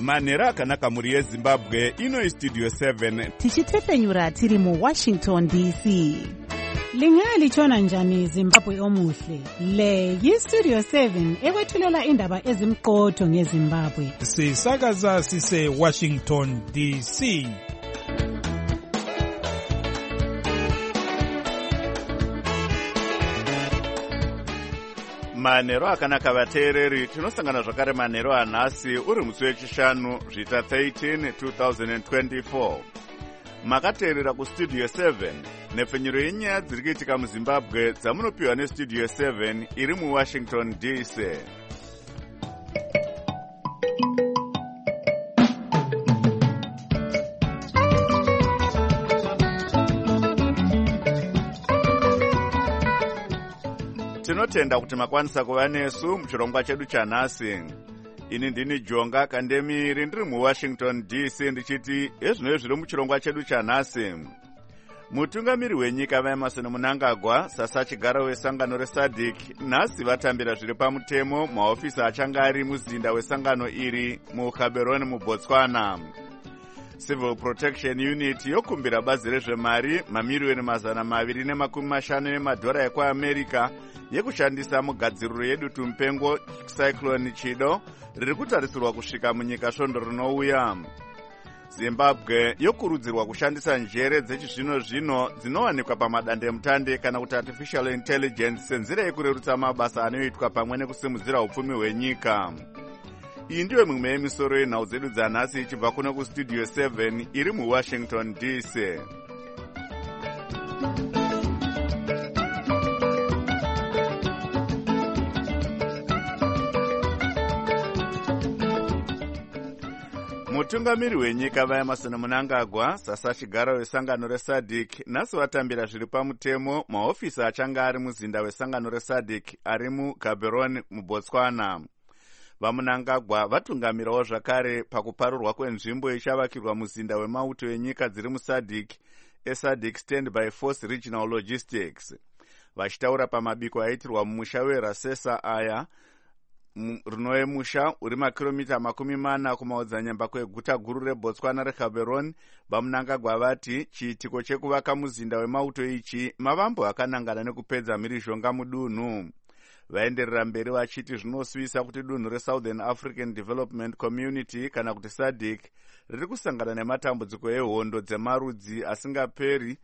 Manhero akanaka muri yeZimbabwe, ino Studio 7. Tichitefenyura tiri mu Washington DC. Lingalitshona njani Zimbabwe omuhle? Le yi-Studio 7 ekwethulela indaba ezimqotho ngeZimbabwe. Sisakaza sise Washington DC. Manhero akanaka vateereri, tinosangana zvakare manhero anhasi uri musi wechishanu zvita 13 2024. Makateerera kuStudio 7 nepfenyuro yenyaya dziri kuitika muZimbabwe dzamunopiwa neStudio 7 iri muWashington DC. Tinotenda kuti makwanisa kuva nesu muchirongwa chedu chanhasi. Ini ndini Jonga Kandemiri ndiri muWashington DC ndichiti ezvino zviri muchirongwa chedu chanhasi. Mutungamiri wenyika vaEmerson Mnangagwa sasachigara wesangano reSADC nhasi vatambira zviri pamutemo mahofisi achanga ari muzinda wesangano iri muGaborone muBotswana. Civil Protection Unit yokumbira bazi rezvemari mamiliyoni $250 emadhora ekwaAmerica yekushandisa mugadziriro yedutu mupengo cyclone Chido riri kutarisirwa kusvika munyika svondo rinouya. Zimbabwe yokurudzirwa kushandisa njere dzechizvino-zvino dzinowanikwa pamadandemutande kana kuti artificial intelligence senzira yekurerutsa mabasa anoitwa pamwe nekusimudzira upfumi hwenyika. Iyi ndiyo mimwe yemisoro yenhau dzedu dzanhasi ichibva kuno kuStudio 7 iri muWashington DC. Mutungamiri wenyika vaEmerson Mnangagwa sasachigara wesangano reSADC nhasi vatambira zviri pamutemo mahofisi achanga ari muzinda wesangano reSADC ari muGaborone muBotswana. VaMnangagwa vatungamirawo zvakare pakuparurwa kwenzvimbo ichavakirwa muzinda wemauto enyika dziri muSADC eSADC Standby Force Regional Logistics. Vachitaura pamabiko aitirwa mumusha weRasesa aya rinove musha uri makilomita 40 kumaodzanyemba kweguta guru reBotswana reGaborone, vaMnangagwa vati chiitiko chekuvaka muzinda wemauto ichi mavambo akanangana nekupedza mhirizhonga mudunhu. Vaenderera mberi vachiti zvinosvisa kuti dunhu reSouthern African Development Community kana kuti SADC riri kusangana nematambudziko ehondo dzemarudzi asingaperi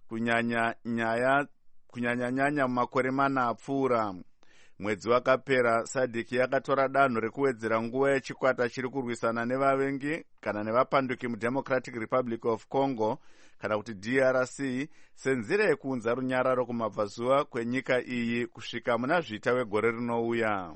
kunyanya mumakore 4 apfuura. Mwedzi wakapera SADC yakatora danho rekuwedzera nguva yechikwata chiri kurwisana nevavengi kana nevapanduki muDemocratic Republic of Congo kana kuti DRC senzira yekuunza runyararo kumabvazuva kwenyika iyi kusvika muna zvita wegore rinouya.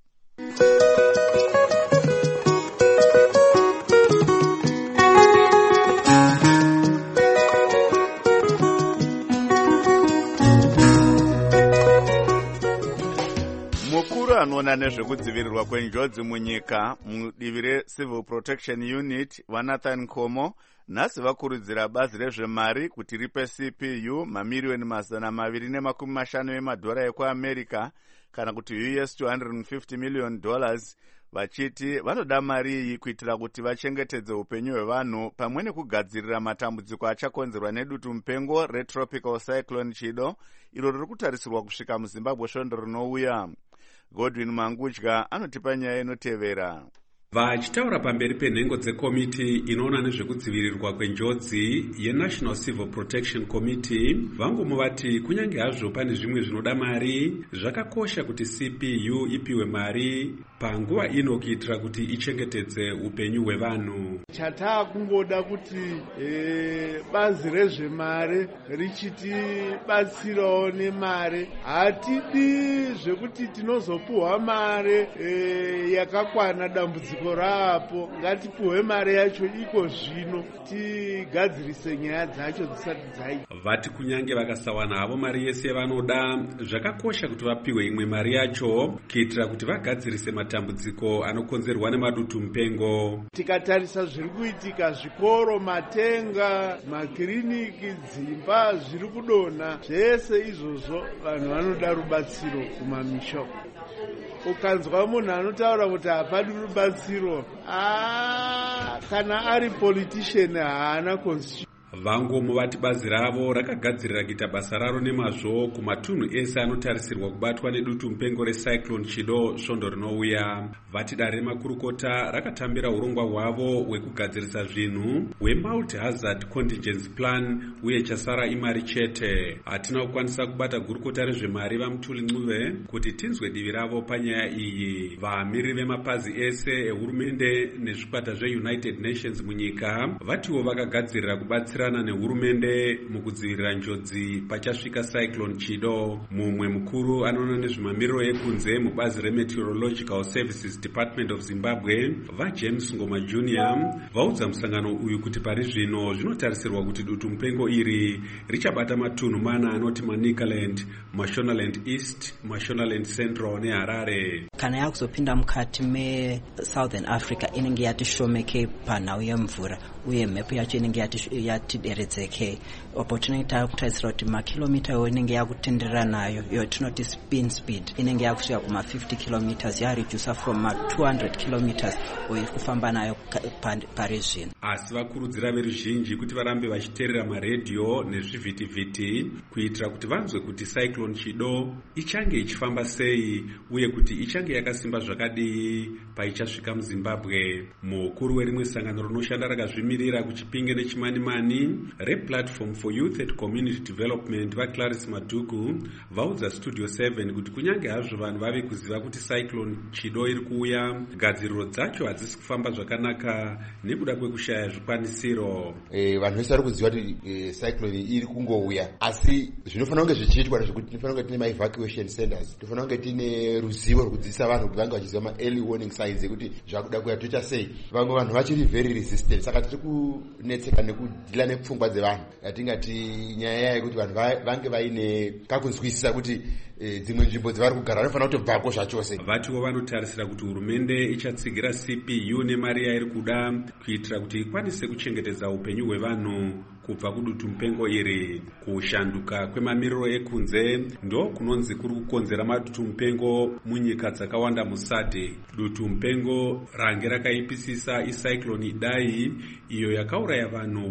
Mukuru anoona nezvekudzivirirwa kwenjodzi munyika mudivi reCivil Protection Unit vaNathan Komo nhasi vakurudzira bazi rezvemari kuti ripe CPU mamiliyoni $250 emadhora ekwaAmerica kana kuti $250 million, vachiti vanoda mari iyi kuitira kuti vachengetedze upenyu hwevanhu pamwe nekugadzirira matambudziko achakonzerwa nedutu mupengo retropical cyclone Chido iro riri kutarisirwa kusvika muZimbabwe svondo rinouya. Godwin Mangudya anotipa nyaya inotevera. Vachitaura pamberi penhengo dzekomiti inoona nezvekudzivirirwa kwenjodzi yeNational Civil Protection Committee, vangomo vati kunyange hazvo pane zvimwe zvinoda mari, zvakakosha kuti CPU ipiwe mari panguva ino kuitira kuti ichengetedze upenyu hwevanhu. Chataa kungoda kuti bazi rezvemari richitibatsirawo nemari. Hatidi zvekuti tinozopuhwa mari yakakwana dambudziko rapo. Ngatipuhwe mari yacho iko zvino tigadzirise nyaya dzacho dzisati dzaita. Vati kunyange vakasawana havo mari yese yavanoda, zvakakosha kuti vapiwe imwe mari yacho kuitira kuti vagadzirise matambudziko anokonzerwa nemadutu mupengo. Tikatarisa zviri kuitika, zvikoro, matenga, makiriniki, dzimba zviri kudonha, zvese izvozvo vanhu vanoda rubatsiro kumamisha. ukanzwa munhu anotaura kuti hapadi rubatsiro, kana ari politician haana constitution. Vangomo vati bazi ravo rakagadzirira kuita basa raro nemazvo kumatunhu ese anotarisirwa kubatwa nedutu mupengo recyclone Chido svondo rinouya. Vati dare remakurukota rakatambira urongwa hwavo hwekugadzirisa zvinhu hwe-multi hazard contingency plan uye chasara imari chete. Hatina kukwanisa kubata gurukota rezvemari vaMutuli Ncube kuti tinzwe divi ravo panyaya iyi. Vamiriri vemapazi ese ehurumende nezvikwata zveUnited Nations munyika vatiwo vakagadzirira kubatsira nehurumende mukudzivirira njodzi pachasvika cyclone Chido. Mumwe mukuru anoona nezvemamiriro ekunze mubazi reMeteorological Services Department of Zimbabwe vaJames Ngoma Jr. vaudza musangano uyu kuti pari zvino zvinotarisirwa kuti dutu mupengo iri richabata matunhu mana anoti Manicaland, Mashonaland East, Mashonaland Central neHarare. Kana yakuzopinda mukati meSouthern Africa inenge yatishomeke panhau yemvura uye mhepo yacho inenge yatideredzeke. Opportunity takutarisira kuti makilomita inenge yakutenderera nayo yotinoti spin speed inenge yakusvika kuma 50 kilometers yaredusa from 200 kilometers uye kufamba nayo pari zvino. Asi vakurudzira veruzhinji kuti varambe vachiteerera maredhiyo nezvivhitivhiti kuitira kuti vanzwe kuti cyclone Chido ichange ichifamba sei uye kuti ichange yakasimba zvakadii paichasvika muZimbabwe. Mukuru werimwe sangano rinoshanda rakazvimirira kuChipinge neChimanimani rePlatform for Youth and Community Development vaClarice Maduku vaudza Studio 7 kuti kunyange hazvo vanhu vave kuziva kuti cyclone Chido iri kuuya, gadziriro dzacho hadzisi kufamba zvakanaka nekuda kwekushaya zvikwanisiro. Vanhu vese vari kuziva kuti cyclone iri kungouya, asi zvinofanira kunge zvichiitwa zvekuti tinofanira kunge tine ma-evacuation centers, tinofanira kunge tine ruzivo rwekudzidzisa vanhu kuti vange vachiziva ma-early warning signs ekuti zvakuda kuya toita sei. Vamwe vanhu vachiri very resistant, saka tiri kunetseka nekudhila nepfungwa dzevanhu. Yatingati nyaya yekuti vanhu vange vaine kakunzwisisa kuti dzimwe nzvimbo dzevari kugara vanofanira kutobvako zvachose. Vatiwo vanotarisira kuti hurumende ichatsigira CPU nemari yairi kuda kuitira kuti ikwanise kuchengetedza upenyu hwevanhu kubva kudutu mupengo iri. Kushanduka kwemamiriro ekunze ndo kunonzi kuri kukonzera madutu mupengo munyika dzakawanda muSADC. Dutu mupengo range rakaipisisa icyclone Idai iyo yakauraya vanhu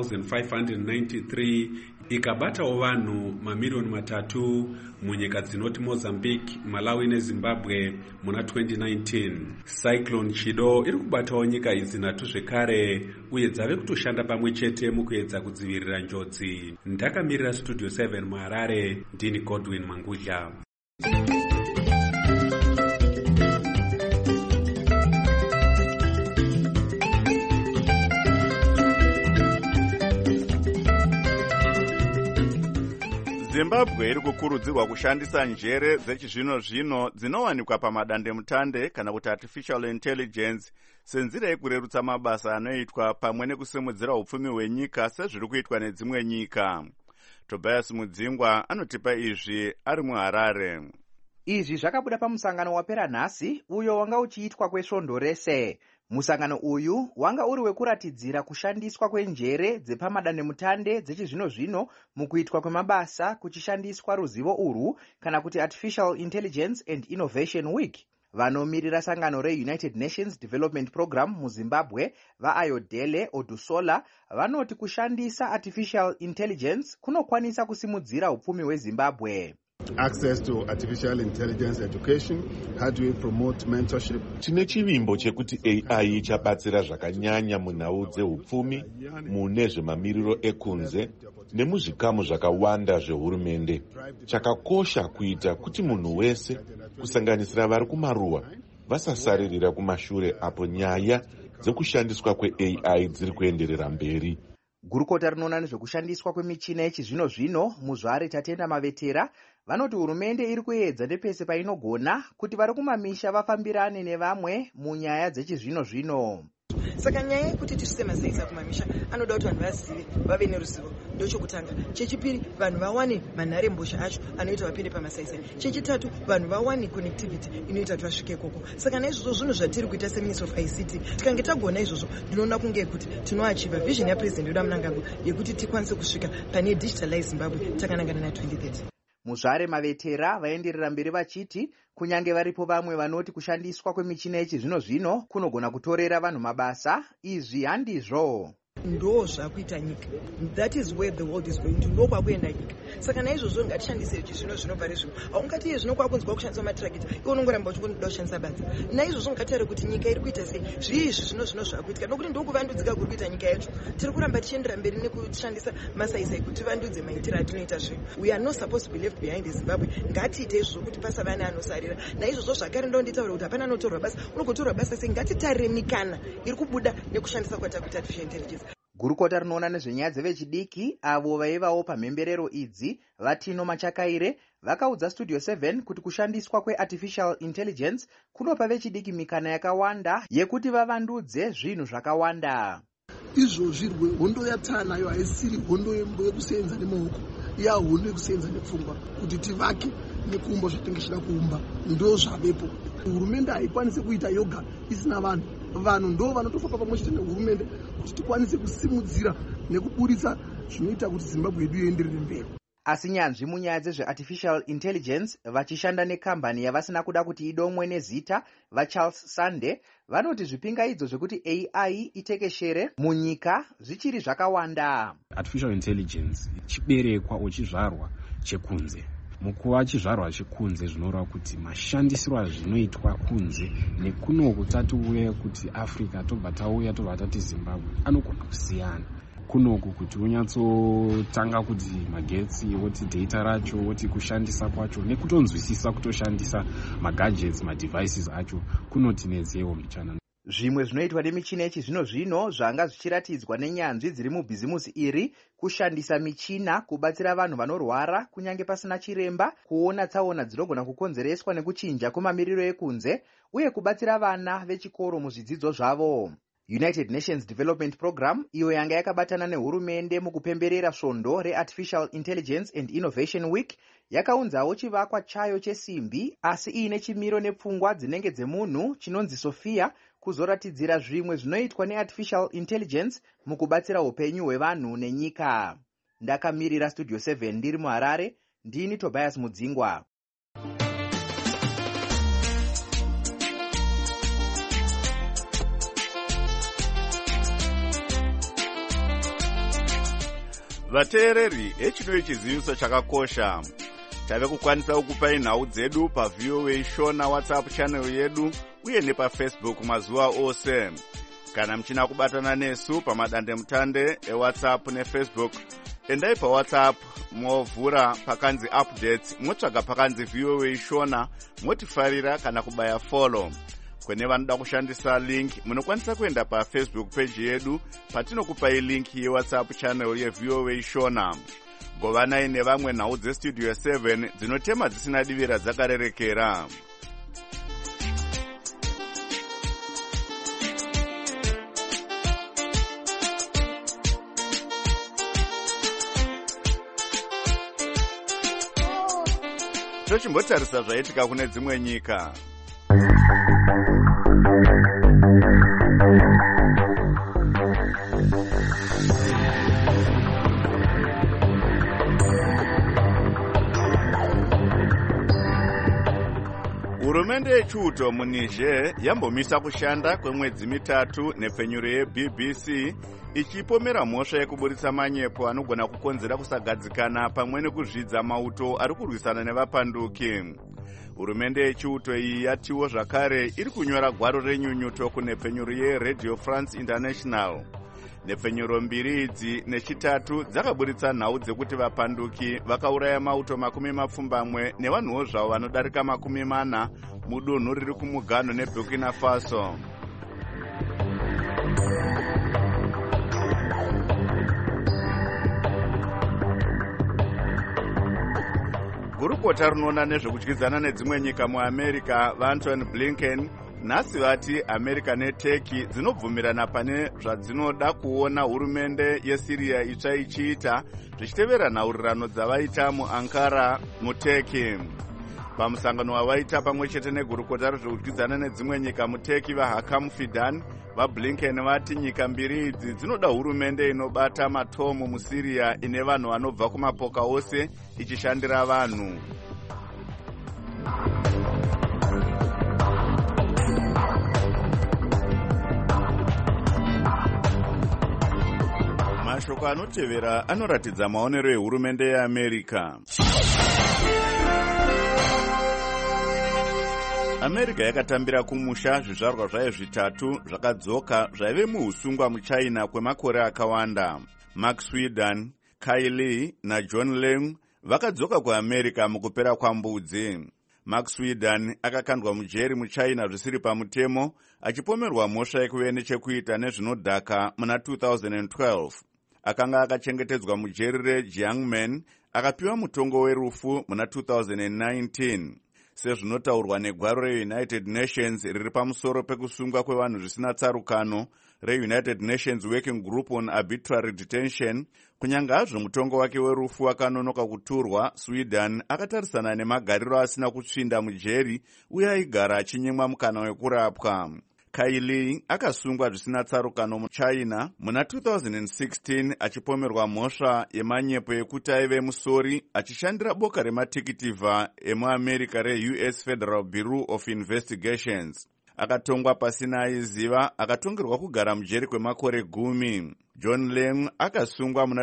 1593 ikabatawo vanhu mamiliyoni 3 munyika dzinoti Mozambique, Malawi neZimbabwe muna 2019. Cyclone Chido iri kubatawo nyika idzi 3 zvekare uye dzave kutoshanda pamwe chete mukuedza kudzivirira njodzi. Ndakamirira Studio 7 muHarare, ndini Godwin Mangudya. Zimbabwe iri kukurudzirwa kushandisa njere dzechizvino-zvino dzinowanikwa pamadandemutande kana kuti artificial intelligence senzira yekurerutsa mabasa anoitwa pamwe nekusimudzira upfumi hwenyika sezviri kuitwa nedzimwe nyika. Tobias Mudzingwa anotipa izvi ari muHarare. Izvi zvakabuda pamusangano wapera nhasi uyo wanga uchiitwa kwesvondo rese. Musangano uyu wanga uri wekuratidzira kushandiswa kwenjere dzepamadandemutande dzechizvino-zvino mukuitwa kwemabasa kuchishandiswa ruzivo urwu kana kuti Artificial Intelligence and Innovation Week. Vanomiririra sangano reUnited Nations Development Program muZimbabwe vaAyodele Odusola vanoti kushandisa Artificial Intelligence kunokwanisa kusimudzira upfumi hweZimbabwe. Access to artificial intelligence education, how do we promote mentorship? Tine chivimbo chekuti AI ichabatsira zvakanyanya munhau dzeupfumi mune zvemamiriro ekunze nemuzvikamu zvakawanda zvehurumende. Chakakosha kuita kuti munhu wese kusanganisira vari kumaruwa vasasaririra kumashure apo nyaya dzekushandiswa kweAI dziri kuenderera mberi. Gurukota rinoona nezvekushandiswa kwemichina yechizvino-zvino muzvare Tatenda Mavetera vanoti hurumende iri kuedza nepese painogona kuti vari kumamisha vafambirane nevamwe munyaya dzechizvino-zvino. Saka nyaya yekuti tisise masaisa kumamisha anoda kuti vanhu vazive, vave neruzivo. Ndochokutanga. Chechipiri, vanhu vawane manharembozha acho anoita vapinde pamasaisa. Chechitatu, vanhu vawane connectivity inoita kuti vasvike ikoko. Saka naizvozvo zvinhu zvatiri kuita seMinister of ICT, tikange tagona izvozvo ndinoona kunge kuti tinoachiva vision yaPresident Wedu Mnangagwa yekuti tikwanise kusvika pane digitalize Zimbabwe takanangana na 2030. Muzvare Mavetera vaenderera mberi vachiti kunyange varipo vamwe vanoti kushandiswa kwemichina yechizvino-zvino kunogona kutorera vanhu mabasa, izvi handizvo. Ndo zvakuita nyika. That is where the world is going to. Ndo kwakuenda nyika. Saka naizvozvo ngatishandise zvino pari zvino. Haungati zvino kwakunzwa kushandisa matrakita. Iwe unongoramba uchingoda kushandisa badza. Naizvozvo ngatare kuti nyika iri kuita sei. Zvizvi zvino zvakuitika. Nokuti ndo kuvandudzika kuri kuita nyika yacho. Tiri kuramba tichiendera mberi nekushandisa masaisai kuti vandudze maitiro atinoita zvino. We are not supposed to be left behind in Zimbabwe. Ngatiite izvozvo kuti pasava neanosarira. Naizvozvo zvakare ndo nditaura kuti hapana anotorwa basa. Unogotorwa basa sei. Ngatitarire mikana iri kubuda nekushandisa kwatakuita artificial intelligence. Gurukota rinoona nezvenyaya dzevechidiki avo vaivawo pamhemberero idzi Vatino Machakaire vakaudza Studio 7 kuti kushandiswa kweartificial intelligence kunopa vechidiki mikana yakawanda yekuti vavandudze zvinhu zvakawanda. Izvozvirwe hondo yatanayo haisiri hondo yekusenza nemaoko, hondo yekusenza nepfungwa kuti tivake nekuumba zvatingachida kuumba. Ndo zvavepo. Hurumende haikwanisi kuita yoga isina vanhu. Vanhu ndo vanotofamba pamwe chete nehurumende kuti tikwanise kusimudzira nekuburitsa zvinoita kuti Zimbabwe yedu ienderere mberi. Asi nyanzvi munyaya dzezveartificial intelligence vachishanda nekambani yavasina kuda kuti idomwe nezita vaCharles Sande vanoti zvipingaidzo zvekuti AI itekeshere munyika zvichiri zvakawanda. Artificial intelligence chiberekwa chizvarwa chekunze. Mukuva chizvarwa chekunze zvinoreva kuti mashandisiro azvinoitwa kunze nekunoku tatiuya kuti Africa tobva tauya tobva tati Zimbabwe anogona kusiyana. Kunoku kuti unyatsotanga kuti magetsi woti data racho woti kushandisa kwacho nekutonzwisisa kutoshandisa magadgets madevices acho kunotinetsewo mbichana. Zvimwe zvinoitwa nemichina yechizvino-zvino zvanga zvichiratidzwa nenyanzvi dziri mubhizimusi iri kushandisa michina kubatsira vanhu vanorwara kunyange pasina chiremba, kuona tsaona dzinogona kukonzereswa nekuchinja kwemamiriro ekunze uye kubatsira vana vechikoro muzvidzidzo zvavo. United Nations Development Program iyo yanga yakabatana nehurumende mukupemberera svondo reArtificial Intelligence and Innovation Week yakaunzawo chivakwa chayo chesimbi asi iine chimiro nepfungwa dzinenge dzemunhu chinonzi Sophia kuzoratidzira zvimwe zvinoitwa neartificial intelligence mukubatsira upenyu hwevanhu nenyika. Ndakamirira Studio 7 ndiri muHarare, ndini Tobias Mudzingwa. Vateereri, echino chiziviso chakakosha. Tave kukwanisa kukupai nhau dzedu paVOA Shona WhatsApp channel yedu uye nepaFacebook mazuva ose. Kana mchina kubatana nesu pamadandemutande eWhatsApp neFacebook, endai paWhatsApp movhura pakanzi updates, motsvaga pakanzi VOA Shona, motifarira kana kubaya follow. Kune vanoda kushandisa link, munokwanisa kuenda paFacebook page yedu patinokupai link yeWhatsApp channel yeVOA Shona. Govanai nevamwe nhau dzeStudio 7 dzinotema dzisina divira dzakarerekera. Tochimbotarisa zvaitika kune dzimwe nyika. Hurumende yechiuto muNiger yambomisa kushanda kwemwedzi mitatu nepfenyuro yeBBC ichipomera mhosva yekuburitsa manyepo anogona kukonzera kusagadzikana pamwe nekuzvidza mauto ari kurwisana nevapanduki. Hurumende yechiuto iyi yatiwo zvakare iri kunyora gwaro renyunyuto kunepfenyuro yeRadio France International. Nepfenyuro mbiri idzi nechitatu dzakaburitsa nhau dzekuti vapanduki vakauraya mauto 20 nevanhuwo zvavo vanodarika 40 mudunhu riri kumuganho neBurkina Faso. Gurukota rinoona nezvekudyidzana nedzimwe nyika muAmerica vaAntony Blinken nhasi vati America neTurkey dzinobvumirana pane zvadzinoda kuona hurumende yeSyria itsva ichiita zvichitevera nhaurirano dzavaita muAnkara muTurkey. pamusangano wavaita pamwe chete negurukota rezvekudyidzana nedzimwe nyika muteki vaHakam Fidan vaBlinken vati nyika mbiri idzi dzinoda hurumende inobata matomu muSiriya ine vanhu vanobva kumapoka ose ichishandira vanhu. Mashoko anotevera anoratidza maonero ehurumende yeAmerica. America yakatambira kumusha zvizvarwa zvayo zvitatu zvakadzoka zvaive muusungwa muChina kwemakore akawanda. Mark Sweden, Kai Lee naJohn Leung vakadzoka kuAmerica mukupera kwambudzi. Mark Sweden akakandwa mujeri muChina zvisiri pamutemo achipomerwa mhosva yekuve nechekuita nezvinodhaka muna 2012. Akanga akachengetedzwa mujeri reJiangmen akapiwa mutongo werufu muna 2019. Sezvinotaurwa negwaro reUnited Nations riri pamusoro pekusungwa kwevanhu zvisina tsarukano reUnited Nations Working Group on Arbitrary Detention, kunyange hazvo mutongo wake werufu wakanonoka kuturwa, Sweden akatarisana nemagariro asina kutsvinda mujeri uye aigara achinyimwa mukana wekurapwa. Kai Lee akasungwa zvisina tsarukano muChina muna 2016 achipomerwa mhosva yemanyepo yekuti aive musori achishandira boka rematikitivha emuAmerica reUS Federal Bureau of Investigations. Akatongwa pasina aiziva, akatongerwa kugara mujeri kwemakore 10. John Leung akasungwa muna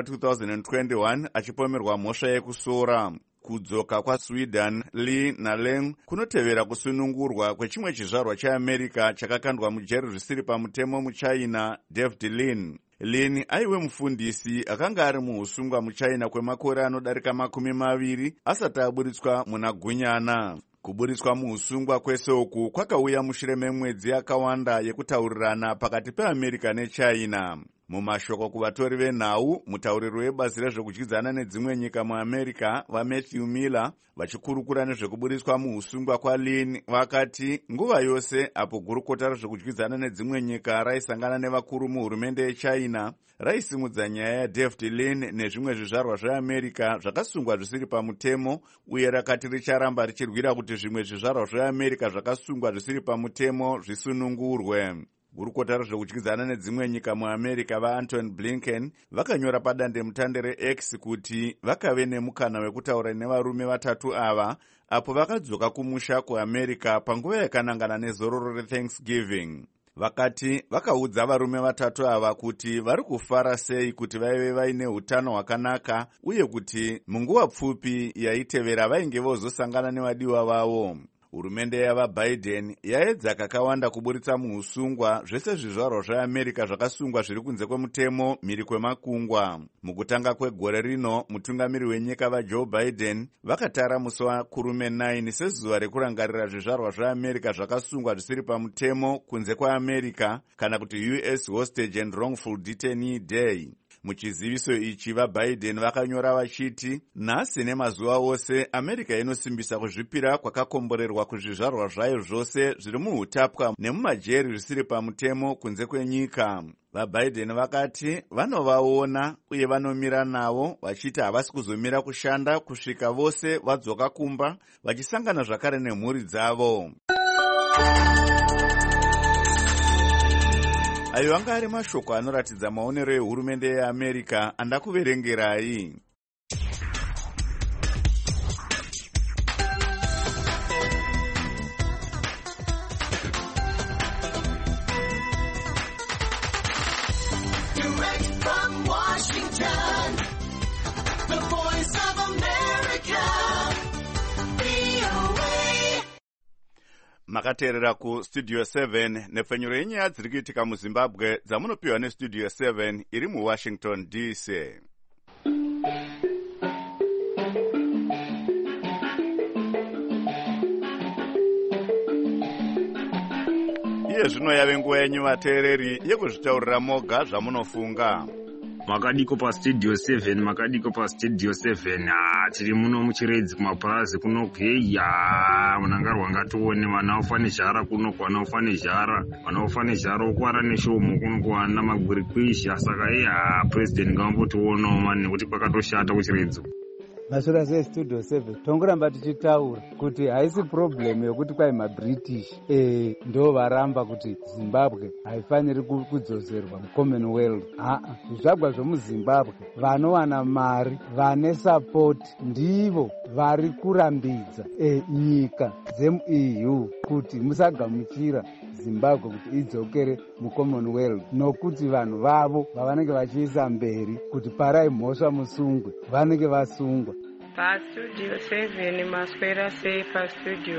2021 achipomerwa mhosva yekusora. Kudzoka kwaSweden, Lee naLeung kunotevera kusunungurwa kwechimwe chizvarwa cheAmerica chakakandwa mujeri zvisiri pamutemo muChina, David Lin. Lin aive mufundisi akanga ari muusungwa muChina kwemakore anodarika 20 asati aburitswa muna Gunyana. Kuburitswa muusungwa kwese uku kwakauya mushure memwedzi yakawanda yekutaurirana pakati peAmerica neChina. Mumashoko kuvatori venhau, mutauriri webazi rezvekudyidzana nedzimwe nyika muAmerica vaMatthew Miller vachikurukura nezvekuburitswa muusungwa kwaLin vakati nguva yose apo gurukota rezvekudyidzana nedzimwe nyika raisangana nevakuru muhurumende yeChina raisimudza nyaya yaDavid Lin nezvimwe zvizvarwa zveAmerica zvakasungwa zvisiri pamutemo uye rakati richaramba richirwira kuti zvimwe zvizvarwa zveAmerica zvakasungwa zvisiri pamutemo zvisunungurwe. Gurukota rezvekudyidzana nedzimwe nyika muAmerica vaAntony Blinken vakanyora padandemutande reX kuti vakave nemukana wekutaura nevarume vatatu ava apo vakadzoka kumusha kuAmerica panguva yakanangana nezororo reThanksgiving. Vakati vakaudza varume vatatu ava kuti vari kufara sei kuti vaive vaine utano hwakanaka uye kuti munguva pfupi yaitevera vainge vozosangana nevadiwa vavo. Hurumende yavaBiden yaedza kakawanda kuburitsa muusungwa zvese zvizvarwa zveAmerica zvakasungwa zviri kunze kwemutemo mhiri kwemakungwa. Mukutanga kwegore rino, mutungamiri wenyika vaJoe Biden vakatara musi waKurume 9 sezuva rekurangarira zvizvarwa zveAmerica zvakasungwa zvisiri pamutemo kunze kwaAmerica, kana kuti US Hostage and Wrongful Detainee Day. Muchiziviso ichi vaBiden vakanyora vachiti nhasi nemazuva ose America inosimbisa kuzvipira kwakakomborerwa kuzvizvarwa zvayo zvose zviri muhutapwa nemumajeri zvisiri pamutemo kunze kwenyika. VaBiden vakati vanovaona uye vanomira navo vachiti havasi kuzomira kushanda kusvika vose vadzoka kumba vachisangana zvakare nemhuri dzavo. Ayo anga ari mashoko anoratidza maonero ehurumende yeAmerica andakuverengerai. Makateerera kuStudio 7 nepfenyuro yenyaya dziri kuitika muZimbabwe dzamunopiwa neStudio 7 iri muWashington DC. Iye zvino yave nguva yenyu vateereri yekuzvitaurira moga zvamunofunga. Makadiko paStudio 7, makadiko paStudio 7. Tiri muno muchiredzi kumapurazi kuno kweya munangarwa ngatione vana ufane zhara kuno kwana ufane zhara vana ufane zhara ukwara neshomo kuno kwana magwiri kwisha saka president ngambotiona mani kuti kwakatoshata kuchiredzi. masura sestudio 7 tongoramba tichitaura kuti haisi problem yokuti kwai mabritish ndo varamba kuti zimbabwe haifaniri kudzozerwa mucommonwealth. zvizvagwa zvomuzimbabwe vanowana mari vane sapoti ndivo vari kurambidza nyika dzemu-EU kuti musagamuchira zimbabwe kuti idzokere mucommonwealth, nokuti vanhu vavo vavanenge vachiisa mberi kuti parai mhosva musungwe vanenge vasungwa. Pastudio 7 maswera sei pastudio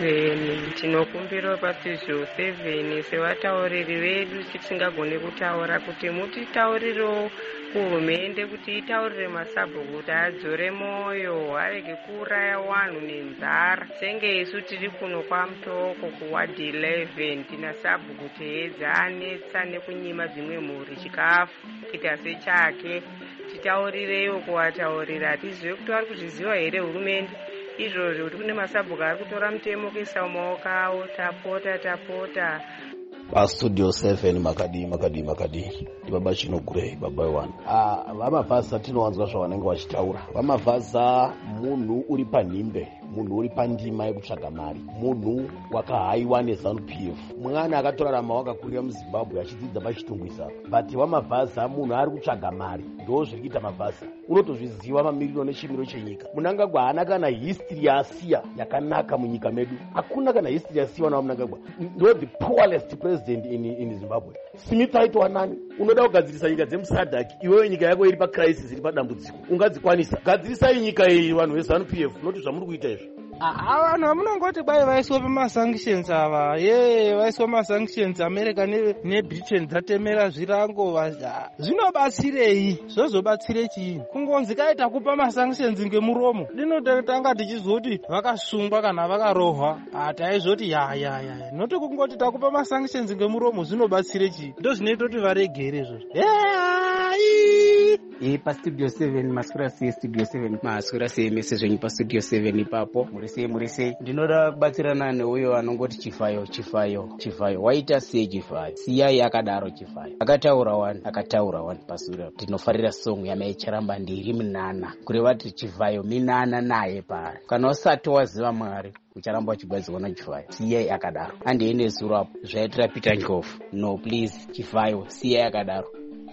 7 tinokumbira pastudio 7 sevatauriri vedu tisingagoni kutaura kuti mutitaurirewo kuhurumende kuti itaurire masabhuku kuti adzore moyo arege kuuraya vanhu nenzara. Senge isu tiri kuno kwamutoko kuwadi 11 tina sabhuku teedza anetsa nekunyima dzimwe mhuri chikafu kuita sechake. Titaurireyo kuvataurira hatizive kuti vari kuzviziva here hurumende izvozvo kuti kune masabhuku ari kutora mutemo kuisa mumaoko avo. Tapota pastudio 7 makadi baba chinogurei baba 1 vamavhaza tinowanzwa zvavanenge vachitaura. Vamavhaza munhu uri panhimbe, munhu uri pandima yekutsvaga mari, munhu wakahaiwa neZANU-PF, mwana akatorarama wakakurira muzimbabwe achidzidza pachitungwisa, but Vamavhaza munhu ari kutsvaga mari. Ndo zviri kuita Mavhaza. Unotozviziva mamiriro nechimiro chenyika. Mnangagwa haana kana history yaasiya yakanaka munyika medu. Hakuna kana history yasiya na Mnangagwa. Ndo the poorest president in Zimbabwe. Smith aitwa nani? Unoda kugadzirisa nyika dzemuSADC, iwewe nyika yako iri pacrisis, iri padambudziko. Ungadzikwanisa. Gadzirisai nyika iyi vanhu veZANU-PF, noti zvamuri kuita izvo. Vanhu vamunongoti bai vaiswa pamasanctions ava vaiswa masanctions America neBritain dzatemera zvirango zvinobatsirei? Zvozobatsire chii? Kungonzi kaita kupa masanctions ngemuromo dinotanga tichizoti vakasungwa kana vakarohwa taizoti ya noti kungoti takupa masanctions ngemuromo zvinobatsire chii? Ndo zvinoita kuti varegere izvozvo. Pastudio 7 maswera sei studio 7 maswera sei mese zvenyu pastudio 7 ipapo muri sei ndinoda kubatsirana neuyo anongoti chifayo waita sei chifayo siyai akadaro chifayo akataura one pasura tinofarira song yamaichiramba ndiri munana kureva kuti chifayo minana naye pari kana usati waziva Mwari ucharamba uchigadzirwa nachifayo siyai akadaro andiende zuro apo zvaitira Peter Ndlovu. No please chifayo siyai akadaro.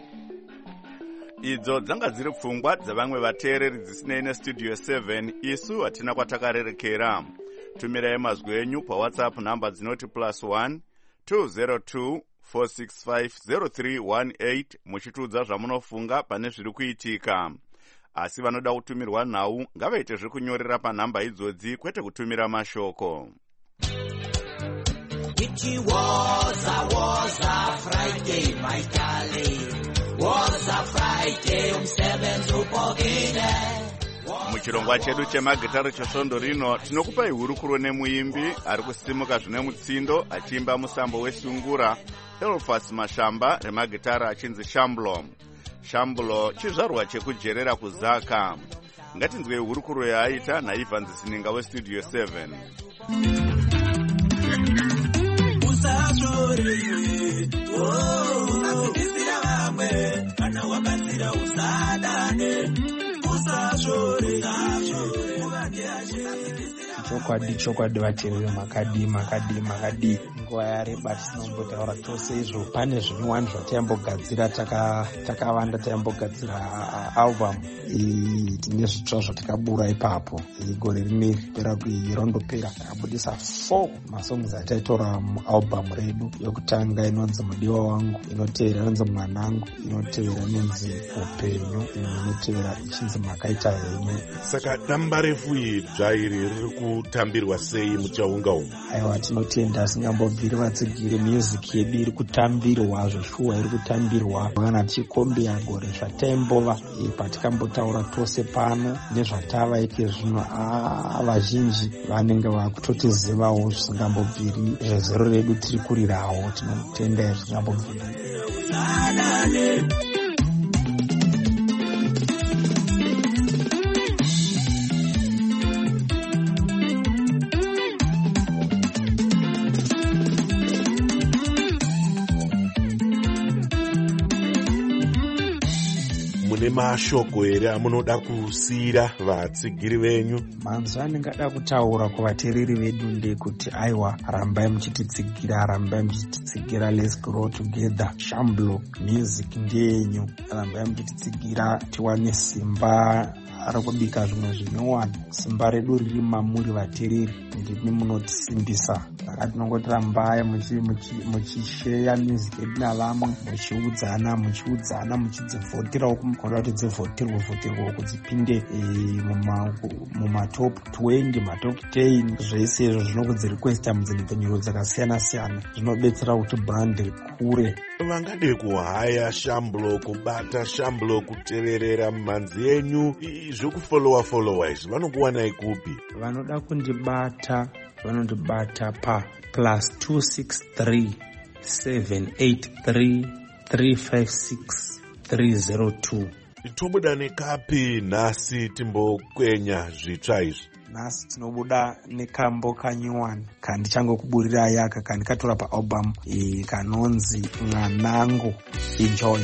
Idzo dzanga dziri pfungwa dzavamwe vateereri dzisinei nestudio 7. Isu hatina kwatakarerekera. Tumirai mazwi enyu paWhatsApp namba dzinoti +1 202 465 0318 muchitiudza zvamunofunga pane zviri kuitika. Asi vanoda kutumirwa nhau ngavaite zvekunyorera panhamba idzodzi kwete kutumira mashoko. It was a Friday, my darling. Was a Friday, umsebenzi upokile. Muchirongwa chedu chemagitari chesvondo rino tinokupai hurukuro nemuimbi ari kusimuka zvine mutsindo achiimba musambo wesungura Elfas Mashamba remagitari achinzi Shambulo chizvarwa chekujerera kuzaka. Ngatinzwe hurukuro yaaita naIvans Sininga westudio 7. Kana wakasira usadane usashore chokwadi vateereri makadi nguva yareba tinombotaura tose izvo. Pane zvinowani zvatayambogadzira takawanda tayambogadzira album tine zvitsva zvatakabura ipapo gore rimwe pera rondopera takabudisa 4 masongs ataitora mualbum redu. Yokutanga inonzi mudiwa wangu, inotevera inonzi mwanangu, inotevera inonzi upenyu, inotevera ichinzi makaita henyu. Saka damba refu idzva iri riri kutambirwa sei muchaunga umu? Aiwa, tinotenda singambobviri vatsigire music yedu iri kutambirwa zveshuwa, iri kutambirwa kana tichikombi yagore zvataimbova patikambotaura tose pano nezvatava ike zvino. Vazhinji vanenge vakutotizivawo zvisingambobviri zvezero redu tiri kurirawo. Tinotenda zvisingambobviri. mune mashoko here amunoda kusiyira vatsigiri venyu? Manzwa andingada kutaura kuvateereri vedu ndekuti aiwa, rambai muchititsigira, rambai muchititsigira, let's grow together. Shamblo music ndeyenyu, rambai muchititsigira tiwane simba rekubika zvimwe zvinowani. Simba redu riri mamuri vateereri, ndimi munotisimbisa. Saka tinongoti rambai muchisheya music yedu navamwe, muchiudzana muchidzivhoterawo kumukora kuti dzivhoterwe kuti dzipinde mumatop 20 matop 10. Zvese izvo zvinokudzirequesta mudzipenyero dzakasiyana-siyana, zvinobetsera kuti brand rikure. Vangade kuhaya Shamblo, kubata Shamblo, kuteverera mhanzi yenyu, zvokufolowa izvi vanokuwanai kupi? Vanoda kundibata vanondibata pa +263 783 356 302. Tobuda nekapi nhasi timbokwenya zvitsva izvi? Nhasi tinobuda nekambo kanyuwani kandichangokuburira yaka kandikatora paalbum kanonzi Mwanangu. Enjoy.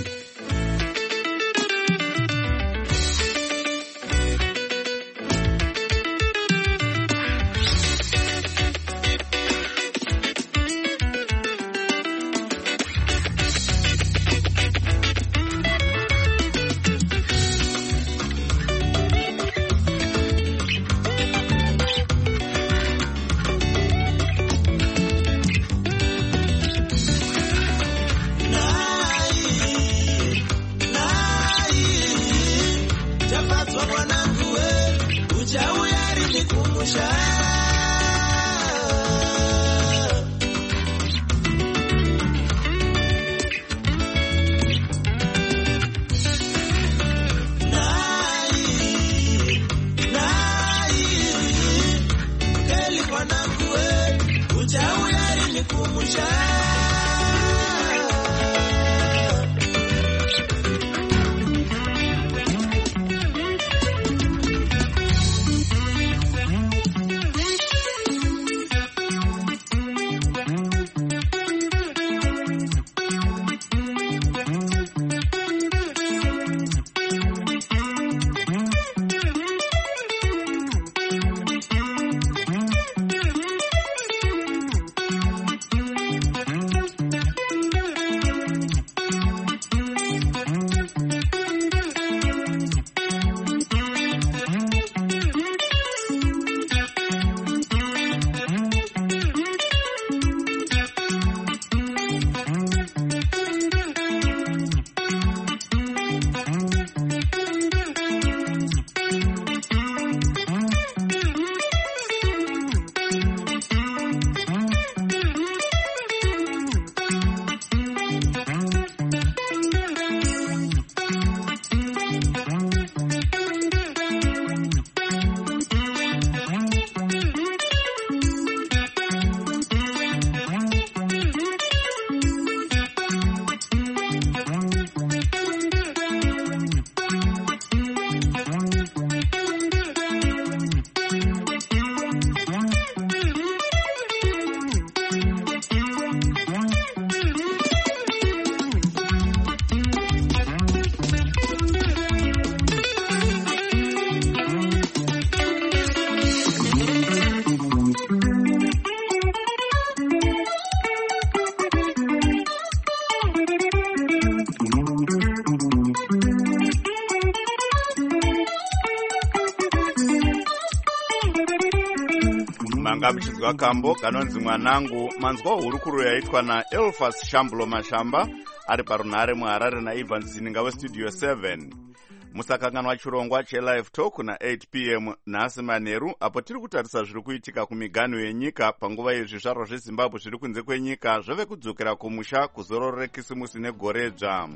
Muchinzwa kambo kanonzi Mwanangu. Manzwa hurukuru yaitwa naElfas Shamblo Mashamba ari parunhare muHarare naIvan Zininga weStudio 7. Musakanganwa chirongwa chelive talk na8 p.m. nhasi manheru, apo tiri kutarisa zviri kuitika kumiganhu yenyika panguva yezvizvarwa zveZimbabwe zviri kunze kwenyika zvave kudzokera kumusha kuzororo rekisimusi negore dzva.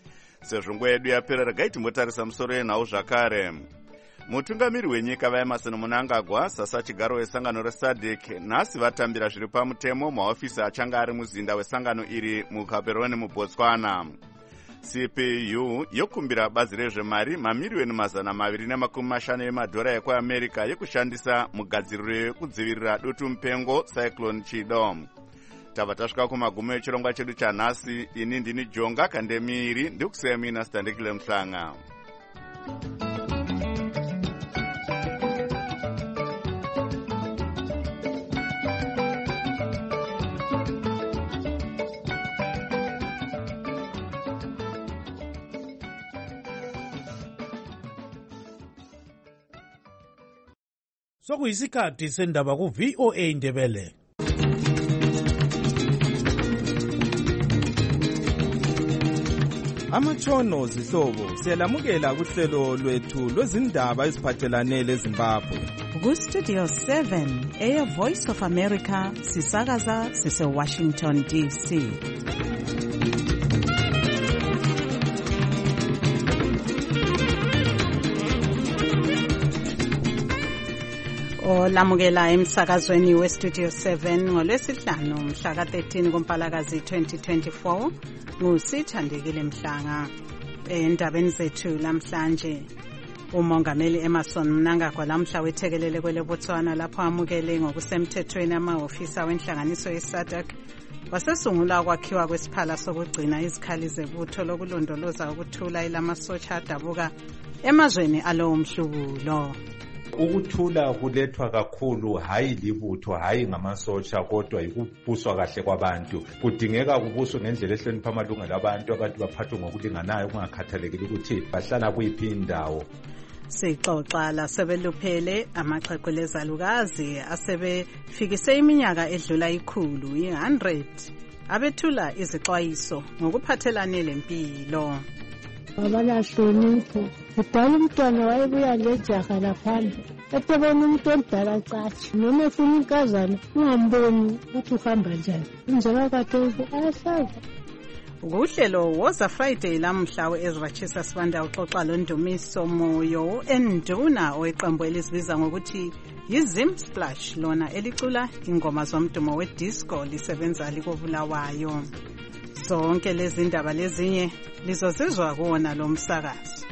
Sezvo nguva yedu yapera, regai timbotarisa musoro yenhau zvakare. Mutungamiri wenyika vaEmmerson Mnangagwa, sasa chigaro wesangano reSADC, nhasi vatambira zviri pamutemo mahofisi achanga ari muzinda wesangano iri muGaborone muBotswana. CPU yokumbira bazi rezvemari mamiliyoni 250 emadhora ekuAmerica yekushandisa mugadziriro yekudzivirira dutu mupengo Cyclone Chido. Tava tasvika kumagumo echirongwa chedu chanhasi. Ini ndini Jonga Kandemiri, ndikusiyamina Standekile Mhlanga. Sokuyisikhathi sendaba ku VOA Indebele. Amatshono zihlobo siyalamukela kuhlelo lwethu lwezindaba eziphathelane leZimbabwe. Ku Studio 7 Air Voice of America sisakaza sise Washington DC. Olamukela emsakazweni we Studio 7 ngolwesihlanu mhla ka-13 kuMpalakazi 2024 ngusithandekile Mhlanga. Endabeni zethu lamhlanje uMongameli Emmerson Mnangagwa lamhla wethekelele kwele Botswana lapho amukele ngokusemthethweni amahhovisi wenhlanganiso yeSADC wasesungula ukwakhiwa kwesiphala sokugcina izikhali zebutho lokulondoloza ukuthula ilamasotsha adabuka emazweni alowo mhlubulo. Ukuthula kulethwa kakhulu hayi libutho hayi ngamasotsha kodwa yikubuswa kahle kwabantu. Kudingeka kubuswe ngendlela ehlonipha amalungelo abantu baphathwe ngokulinganayo kungakhathalekile ukuthi bahlala kuyiphi indawo. Sixoxa lasebeluphele amaxhego lezalukazi asebefikise iminyaka edlula 100 abethula izixwayiso ngokuphathelane lempilo. Abalahlonipho kudala umntwana wayebuya lejaha laphanda etebona umuntu omdala cathi noma efuna inkazana ungamboni ukuthi uhamba njani injeba kade ayasazi. Uhlelo woza Friday lamhla weEzra Chisa Sibanda uxoxa loNdumiso Moyo enduna oweqembu elizibiza ngokuthi yiZim Splash lona elicula ingoma zomdumo wedisco lisebenza likobulawayo. Zonke lezi ndaba lezinye lizozizwa kuona lo msakazo.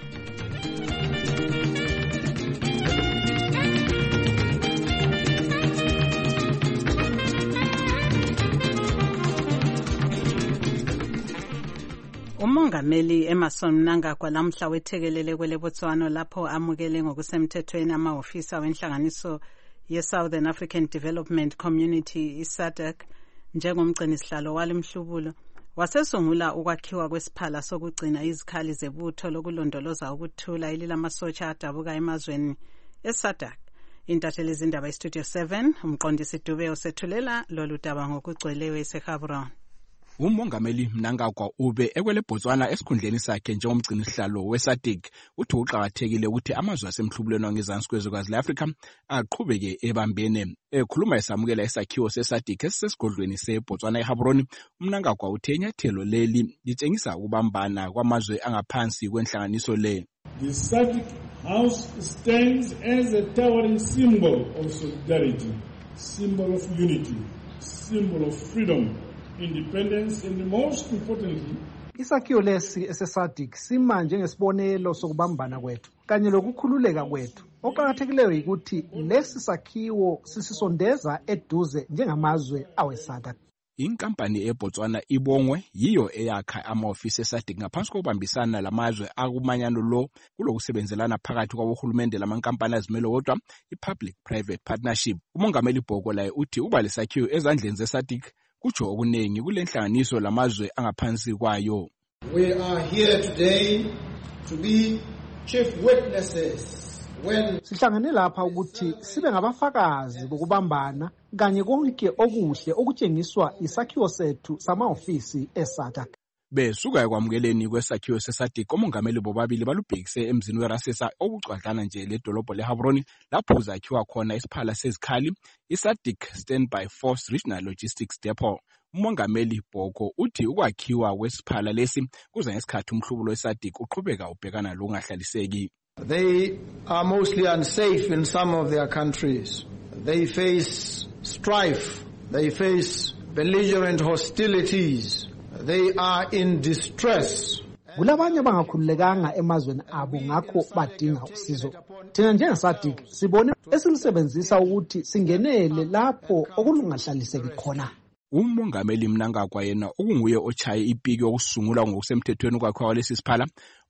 Umongameli Emmerson Mnangagwa lamhla wethekelele kwele Botswana lapho amukele ngokusemthethweni amahhovisi wenhlanganiso ye-Southern African Development Community iSADC njengomgcinisihlalo walemhlubulo wasesungula ukwakhiwa kwesiphala sokugcina izikhali zebutho lokulondoloza ukuthula ililamasotsha adabuka emazweni eSADC. Intatheli izindaba iStudio 7 umqondisi Dube osethulela lolu daba ngokugcweleyo eseGaborone. Umongameli Mnangagwa ube ekwele Botswana esikhundleni sakhe njengomgcinisihlalo weSADC uthi uqhakathekile ukuthi amazwe asemhlubulweni wangezansi kwezwekazi leAfrika aqhubeke ebambene. Ekhuluma esamukela isakhiwo seSADC esisesigodlweni seBotswana eGaborone, Mnangagwa uthe inyathelo leli litshengisa ukubambana kwamazwe angaphansi kwenhlanganiso le. The SADC House stands as a towering symbol of solidarity, symbol of unity, symbol of freedom, independence, and most importantly, isakhiwo lesi eseSADC simanje ngesibonelo sokubambana kwethu kanye lokukhululeka kwethu. Oqhakathekileyo ukuthi lesi sakhiwo sisisondeza eduze njengamazwe aweSADC. Inkampani eBotswana ibongwe yiyo eyakha amahhovisi eSADC ngaphansi kokubambisana lamazwe akumanyano lo kulokusebenzelana phakathi kwabohulumende lamankampani azimele wodwa i-Public Private Partnership. Umongameli Bhoko laye uthi uba lesakhiwo ezandleni zeSADC kutsho okuningi kulenhlanganiso lamazwe angaphansi kwayo. We are here today to be chief witnesses when sihlangane lapha ukuthi sibe ngabafakazi bokubambana kanye konke okuhle okutshengiswa isakhiwo sethu samahhovisi eSADC. Besuka ekwamukeleni kwesakhiwo seSADC omongameli bobabili balubhekise emzini weRasesa okucwadlana nje ledolobho leGaborone lapho zakhiwa khona isiphala sezikhali iSADC Standby Force Regional Logistics Depot. Umongameli Bhoko uthi ukwakhiwa kwesiphala lesi kuza ngesikhathi umhlubulo weSADC uqhubeka ubhekana lokungahlaliseki. They are mostly unsafe in some of their countries. They face strife. They face belligerent hostilities. They are in distress. Kulabanye bangakhululekanga emazweni abo ngakho badinga usizo. Thina njengeSADC sibone esilisebenzisa ukuthi singenele lapho okulungahlaliseki khona. Umongameli Mnangagwa yena okunguye ochaye ipiki yokusungula ngokusemthethweni kwakhe walesi siphala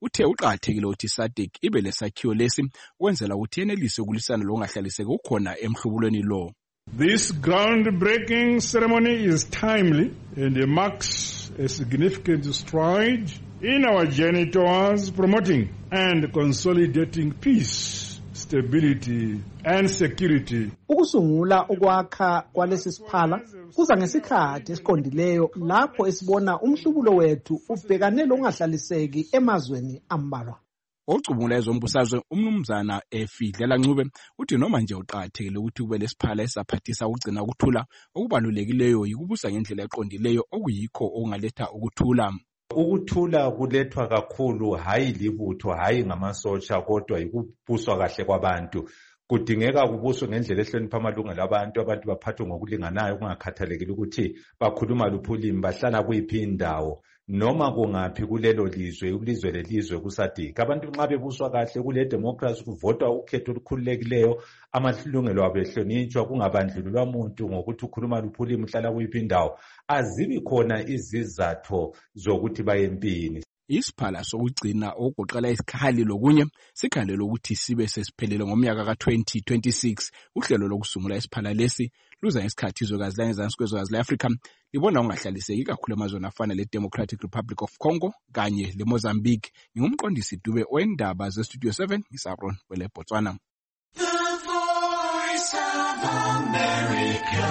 uthe uqakathekile ukuthi SADC ibe lesakhiwo lesi ukwenzela ukuthi yenelise ukulisana lokungahlaliseki ukhona emhlubulweni lo. This groundbreaking ceremony is timely and marks a significant stride in our journey towards promoting and consolidating peace, stability and security. Ukusungula ukwakha kwalesi siphala kuza ngesikhathi esiqondileyo lapho esibona umhlubulo wethu ubhekane lokungahlaliseki emazweni ambalwa. Ocubungula ezombusazwe umnumzana Fidlela Ncube uthi noma nje uqakathekile ukuthi kube lesiphala esaphathisa ukugcina ukuthula okubalulekileyo yikubusa ngendlela eqondileyo okuyikho okungaletha ukuthula. Ukuthula kulethwa kakhulu hayi libutho hayi ngamasotsha kodwa yikubuswa kahle kwabantu. Kudingeka kubuswe ngendlela ehlonipha amalungelo abantu, abantu baphathwe ngokulinganayo kungakhathalekile ukuthi bakhuluma luphi ulimi, bahlala kuyiphi indawo noma kungaphi kulelo lizwe, ulizwe lelizwe kuSADC. Abantu nxa bebuswa kahle kule democracy kuvotwa ukhetho olukhululekileyo, amalungelo abo ehlonitshwa, kungabandlululwa umuntu ngokuthi ukhuluma luphi ulimi, uhlala kuyiphi indawo, azibi khona izizatho zokuthi baye empini. Isiphala sokugcina okugoqela isikhali lokunye sikhalele ukuthi sibe sesiphelele ngomnyaka ka-2026. Uhlelo lokusungula isiphala lesi luza ngesikhathi izwekazi langezansi kwezwekazi le-Afrika libona ungahlaliseki kakhulu emazweni afana le-Democratic Republic of Congo kanye le-Mozambique. Ngingumqondisi Dube wendaba ze-Studio 7 ngisabron wele Botswana. The Voice of America,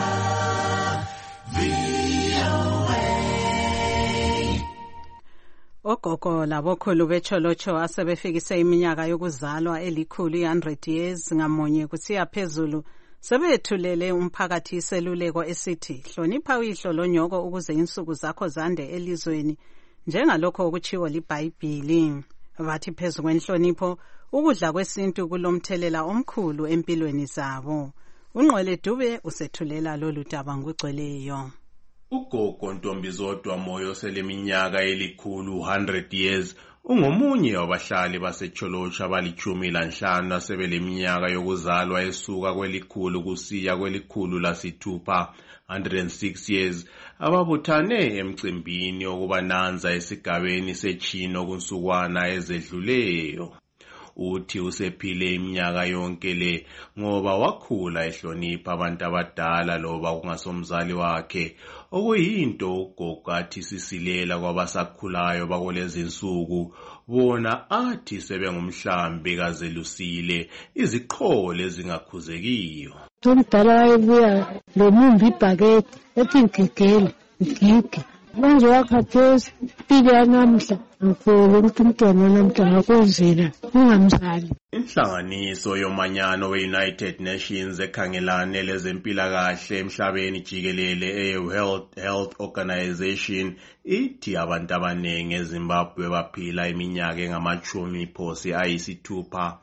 Ogogo labokhulu becholocho asebefikise iminyaka yokuzalwa elikhulu 100 years ngamunye kusiya phezulu sebethulele umphakathi iseluleko esithi hlonipha uyihlo lonyoko ukuze insuku zakho zande elizweni njengalokho okuchiwo liBhayibheli. Bathi phezu kwenhlonipho ukudla kwesintu kulomthelela omkhulu empilweni zabo. Unqwele Dube usethulela lolu daba ngugcweleyo. Ugogo Ntombizodwa Moyo seleminyaka elikhulu 100 years ungomunye wabahlali basecholocha abali-15 asebeleminyaka yokuzalwa esuka kwelikhulu kusiya kwelikhulu lasithupha 106 years ababuthane emcimbini okubananza esigabeni sechino kunsukwana ezedluleyo. Uthi usephile iminyaka yonke le ngoba wakhula ehlonipha abantu abadala loba kungasomzali wakhe, okuyinto ugogo athi sisilela kwabasakhulayo bakulezi insuku bona athi sebengumhlambi kazelusile iziqhole ezingakhuzekiyo. Umdala wayebuya lomumbi ibhakede ethi ngigele ngige manje wakhathesi impilo yanamhla ngikholwa ukuthi umntwana namhla ngakozela ungamzali. Inhlanganiso yomanyano we-United Nations ekhangelane lezempilakahle emhlabeni jikelele e-World Health Organization ithi abantu abaningi eZimbabwe baphila iminyaka engama-60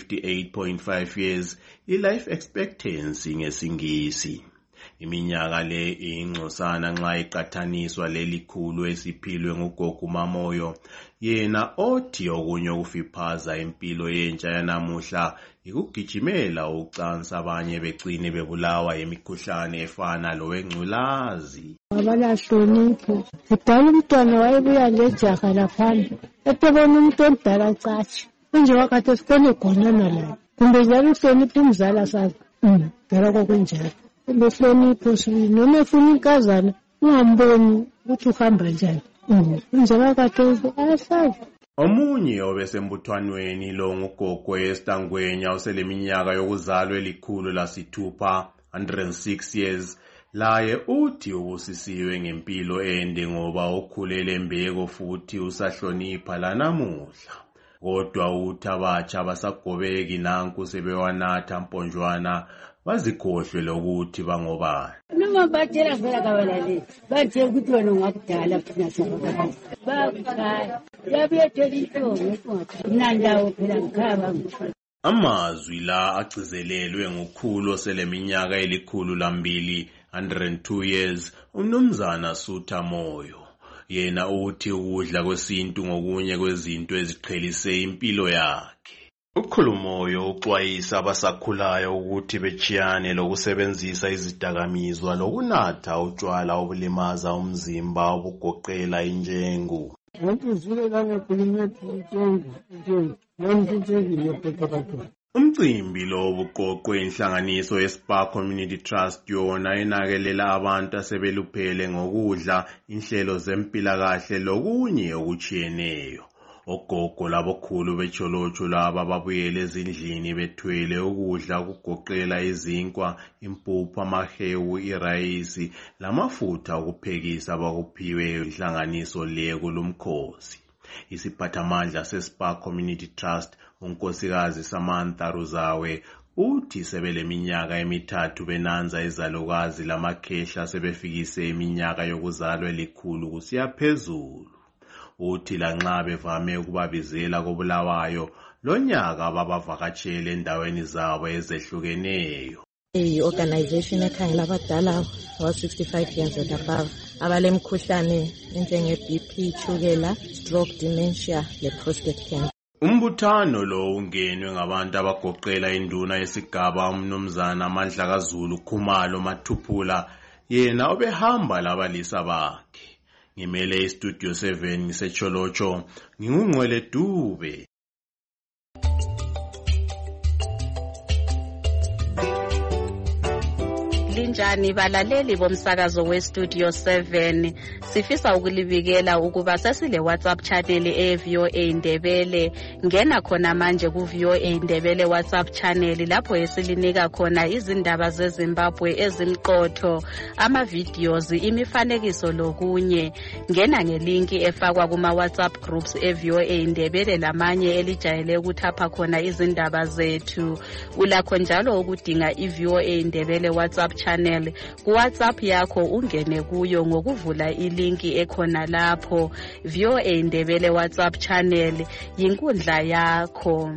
58.5 years i-life expectancy ngesingisi. Iminyaka le ingcosana nxa iqathaniswa lelikhulu esiphilwe ngugogo Mamoyo, yena othi okunye ukufiphaza impilo yentsha yanamuhla ikugijimela ucansi abanye begcine bebulawa yimikhuhlane efana lowengculazi. Abalahlonipho kudala umntwana wayebuya lejaha laphana etebona umuntu omdala catsha kunje wakhathi esikole gonana layo kumbe njalo uhlonipha umzala sazi dala kokunjalo. Behlonipho noma efuna inkazana ungamboni ukuthi uhamba njani njalo kade asazi. Omunye obesembuthwanweni lo ngugogo Estangwenya useleminyaka yokuzalwa elikhulu lasithupha 106 years. Laye uthi ubusisiwe ngempilo ende ngoba ukhulele mbeko futhi usahlonipha lanamuhla. Kodwa uthi abatsha basagobeki nanku sebewanatha mponjwana bazikhohlwe lokuthi bangobani. Noma batshela vela kabalaleli bathe ukuthi wena ungakudala thina sabakho bakhaya yabethe intombi nandawo phela ngikhaba. Amazwi la agcizelelwe ngukhulu seleminyaka elikhulu lambili 102 years umnumzana Sutha Moyo. Yena uthi ukudla kwesintu ngokunye kwezinto eziqhelise impilo yakhe. Ukhulumoyo uxwayisa abasakhulayo ukuthi bechiyane lokusebenzisa izidakamizwa lokunatha utshwala obulimaza umzimba obugoqela injengu. Umcimbi lo buqoqwe inhlanganiso yeSpar Community Trust yona enakelela abantu asebeluphele ngokudla, inhlelo zempilakahle lokunye okuchiyeneyo. Ogogo labokhulu becholotsho laba babuyele ezindlini bethwele ukudla kugoqela izinkwa, impuphu, amahewu, irayisi lamafutha okuphekisa bakuphiwe inhlanganiso le kulumkhosi. Isiphathamandla seSpar Community Trust unkosikazi Samantha Ruzawe uthi sebeleminyaka emithathu benanza izalukazi lamakhehla sebefikise iminyaka yokuzalwa 100 kusiya phezulu. Uthi lanxa bevame ukubabizela koBulawayo lonyaka babavakatshele endaweni zabo ezehlukeneyo. I-organization ekhangela abadala wa 65 years and above abalemkhuhlane njenge-BP, chukela, stroke, dementia le-prostate cancer. Umbuthano lo ungenwe ngabantu abagoqela induna yesigaba umnumzana Amandla kaZulu Khumalo Mathuphula yena obehamba labalisa bakhe. Ngimele iStudio 7 ngisecholotsho ngingungcwele Dube. Linjani balaleli bomsakazo weStudio 7, sifisa ukulibikela ukuba sesile WhatsApp channel eVOA Indebele. Ngena khona manje kuVOA Indebele WhatsApp channel lapho esilinika khona izindaba zeZimbabwe ezimqotho, ama videos, imifanekiso lokunye. Ngena ngelinki efakwa kuma WhatsApp groups eVOA Indebele lamanye elijayele ukuthapha khona izindaba zethu. Ulakho njalo ukudinga iVOA Indebele WhatsApp channel ku WhatsApp yakho, ungene kuyo ngokuvula ilinki ekhona lapho. VOA Indebele WhatsApp channel yinkundla yakho.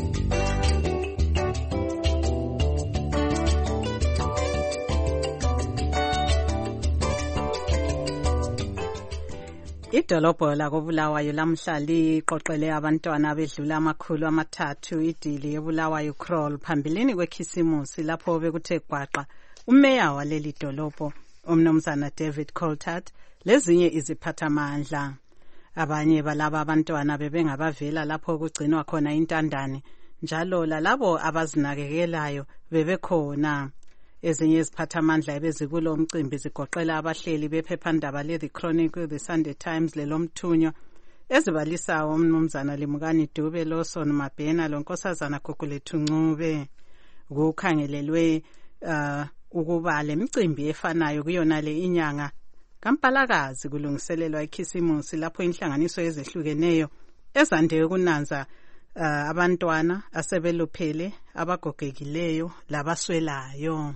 Idolobho la koBulawayo lamhla liqoqele abantwana bedlula 300 idili eBulawayo Crawl phambilini kwekhisimusi lapho bekuthe gwaqa umeya waleli dolobho umnumzana David Coltart lezinye iziphathamandla. Abanye balaba abantwana bebengabavela lapho kugcinwa khona intandane, njalo lalabo abazinakekelayo bebekhona. Ezinye iziphathamandla ebezikulo umcimbi zigoqela abahleli bephephandaba le The Chronicle, The Sunday Times lelomthunywa, ezibalisa umnumzana Limukani Dube, Lawson Mabhena lonkosazana Gugulethu Ncube. Kukhangelelwe ukuba le micimbi efanayo kuyona le inyanga kaMpalakazi kulungiselelwa ikhisimusi lapho inhlanganiso ezehlukeneyo ezande ukunanza abantwana asebeluphele, abagogekileyo labaswelayo.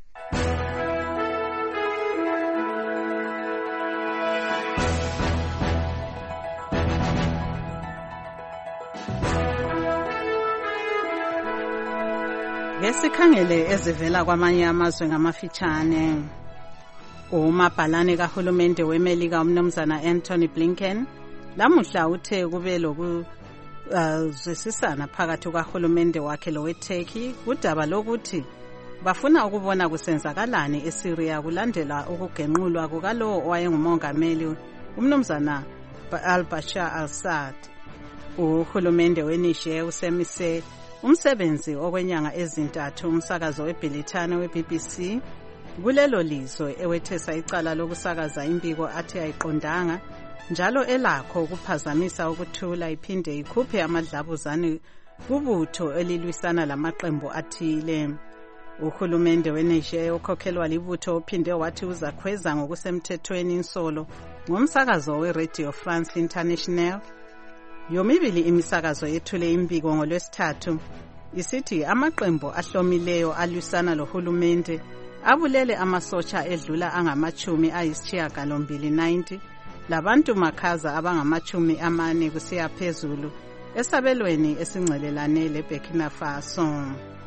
Ngesikhangele ezivela kwamanye amazwe ngamafitshane. Umabhalane kahulumende weMelika umnumzana Anthony Blinken lamuhla uthe kube zwisisana phakathi kahulumende wakhe loweTurkey udaba lokuthi bafuna ukubona kusenzakalani eSyria kulandela ukugenqulwa kukalowo owayengumongameli umnumzana al-Bashar al-Assad. Uhulumende weNiger usemise umsebenzi okwenyanga ezintathu umsakazo weBritane weBBC kulelo lizwe ewethesa icala lokusakaza impiko athi ayiqondanga, njalo elakho ukuphazamisa ukuthula iphinde ikhuphe amadlabuzane kubutho elilwisana lamaqembu athile. Uhulumende weNiger okhokhelwa libutho uphinde wathi uzakhweza ngokusemthethweni insolo ngomsakazo weRadio France International. Yomibili imisakazo yethule impiko ngolwesithathu isithi amaqembu ahlomileyo alwisana lohulumende abulele amasotsha edlula angama-90 labantu makhaza abangama-40 kusiya phezulu esabelweni esingcelelane leBurkina Faso.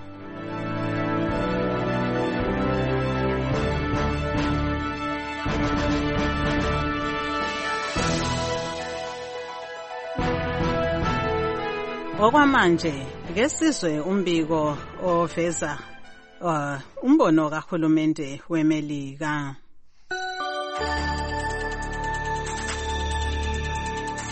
Okwamanje ngesizwe umbiko oveza umbono kahulumende weMelika.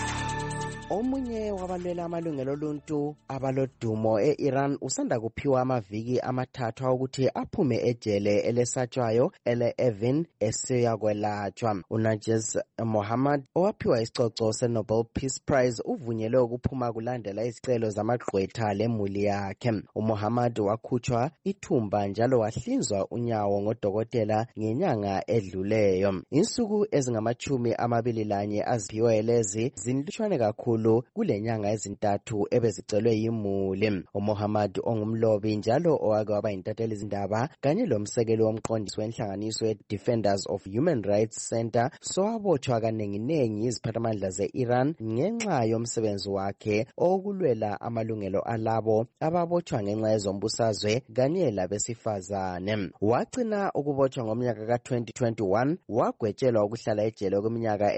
Omunye wabalwela amalungelo oluntu abalodumo e-Iran usanda kuphiwa amaviki amathathu ukuthi aphume ejele elesatshwayo ele-Evin esiyakwelatshwa. Unajez Mohammad owaphiwa isicoco se-Nobel Peace Prize uvunyelwe ukuphuma kulandela izicelo zamagqwetha lemuli yakhe. UMohammad wakhutshwa ithumba njalo wahlinzwa unyawo ngodokotela ngenyanga edluleyo. Insuku ezingama-21 aziphiwe lezi zinlutshwane kakhulu kule nyanga ezintathu ebezicelwe yimuli. UMohammad ongumlobi njalo owake waba yintatheli izindaba kanye lomsekeli womqondisi wenhlanganiso ye-Defenders of Human Rights Center sowabotshwa kanenginengi iziphathamandla ze-Iran ngenxa yomsebenzi wakhe okulwela amalungelo alabo ababotshwa ngenxa yezombusazwe kanye labesifazane. Wagcina ukubotshwa ngomnyaka ka-2021 wagwetshelwa ukuhlala ejele kweminyaka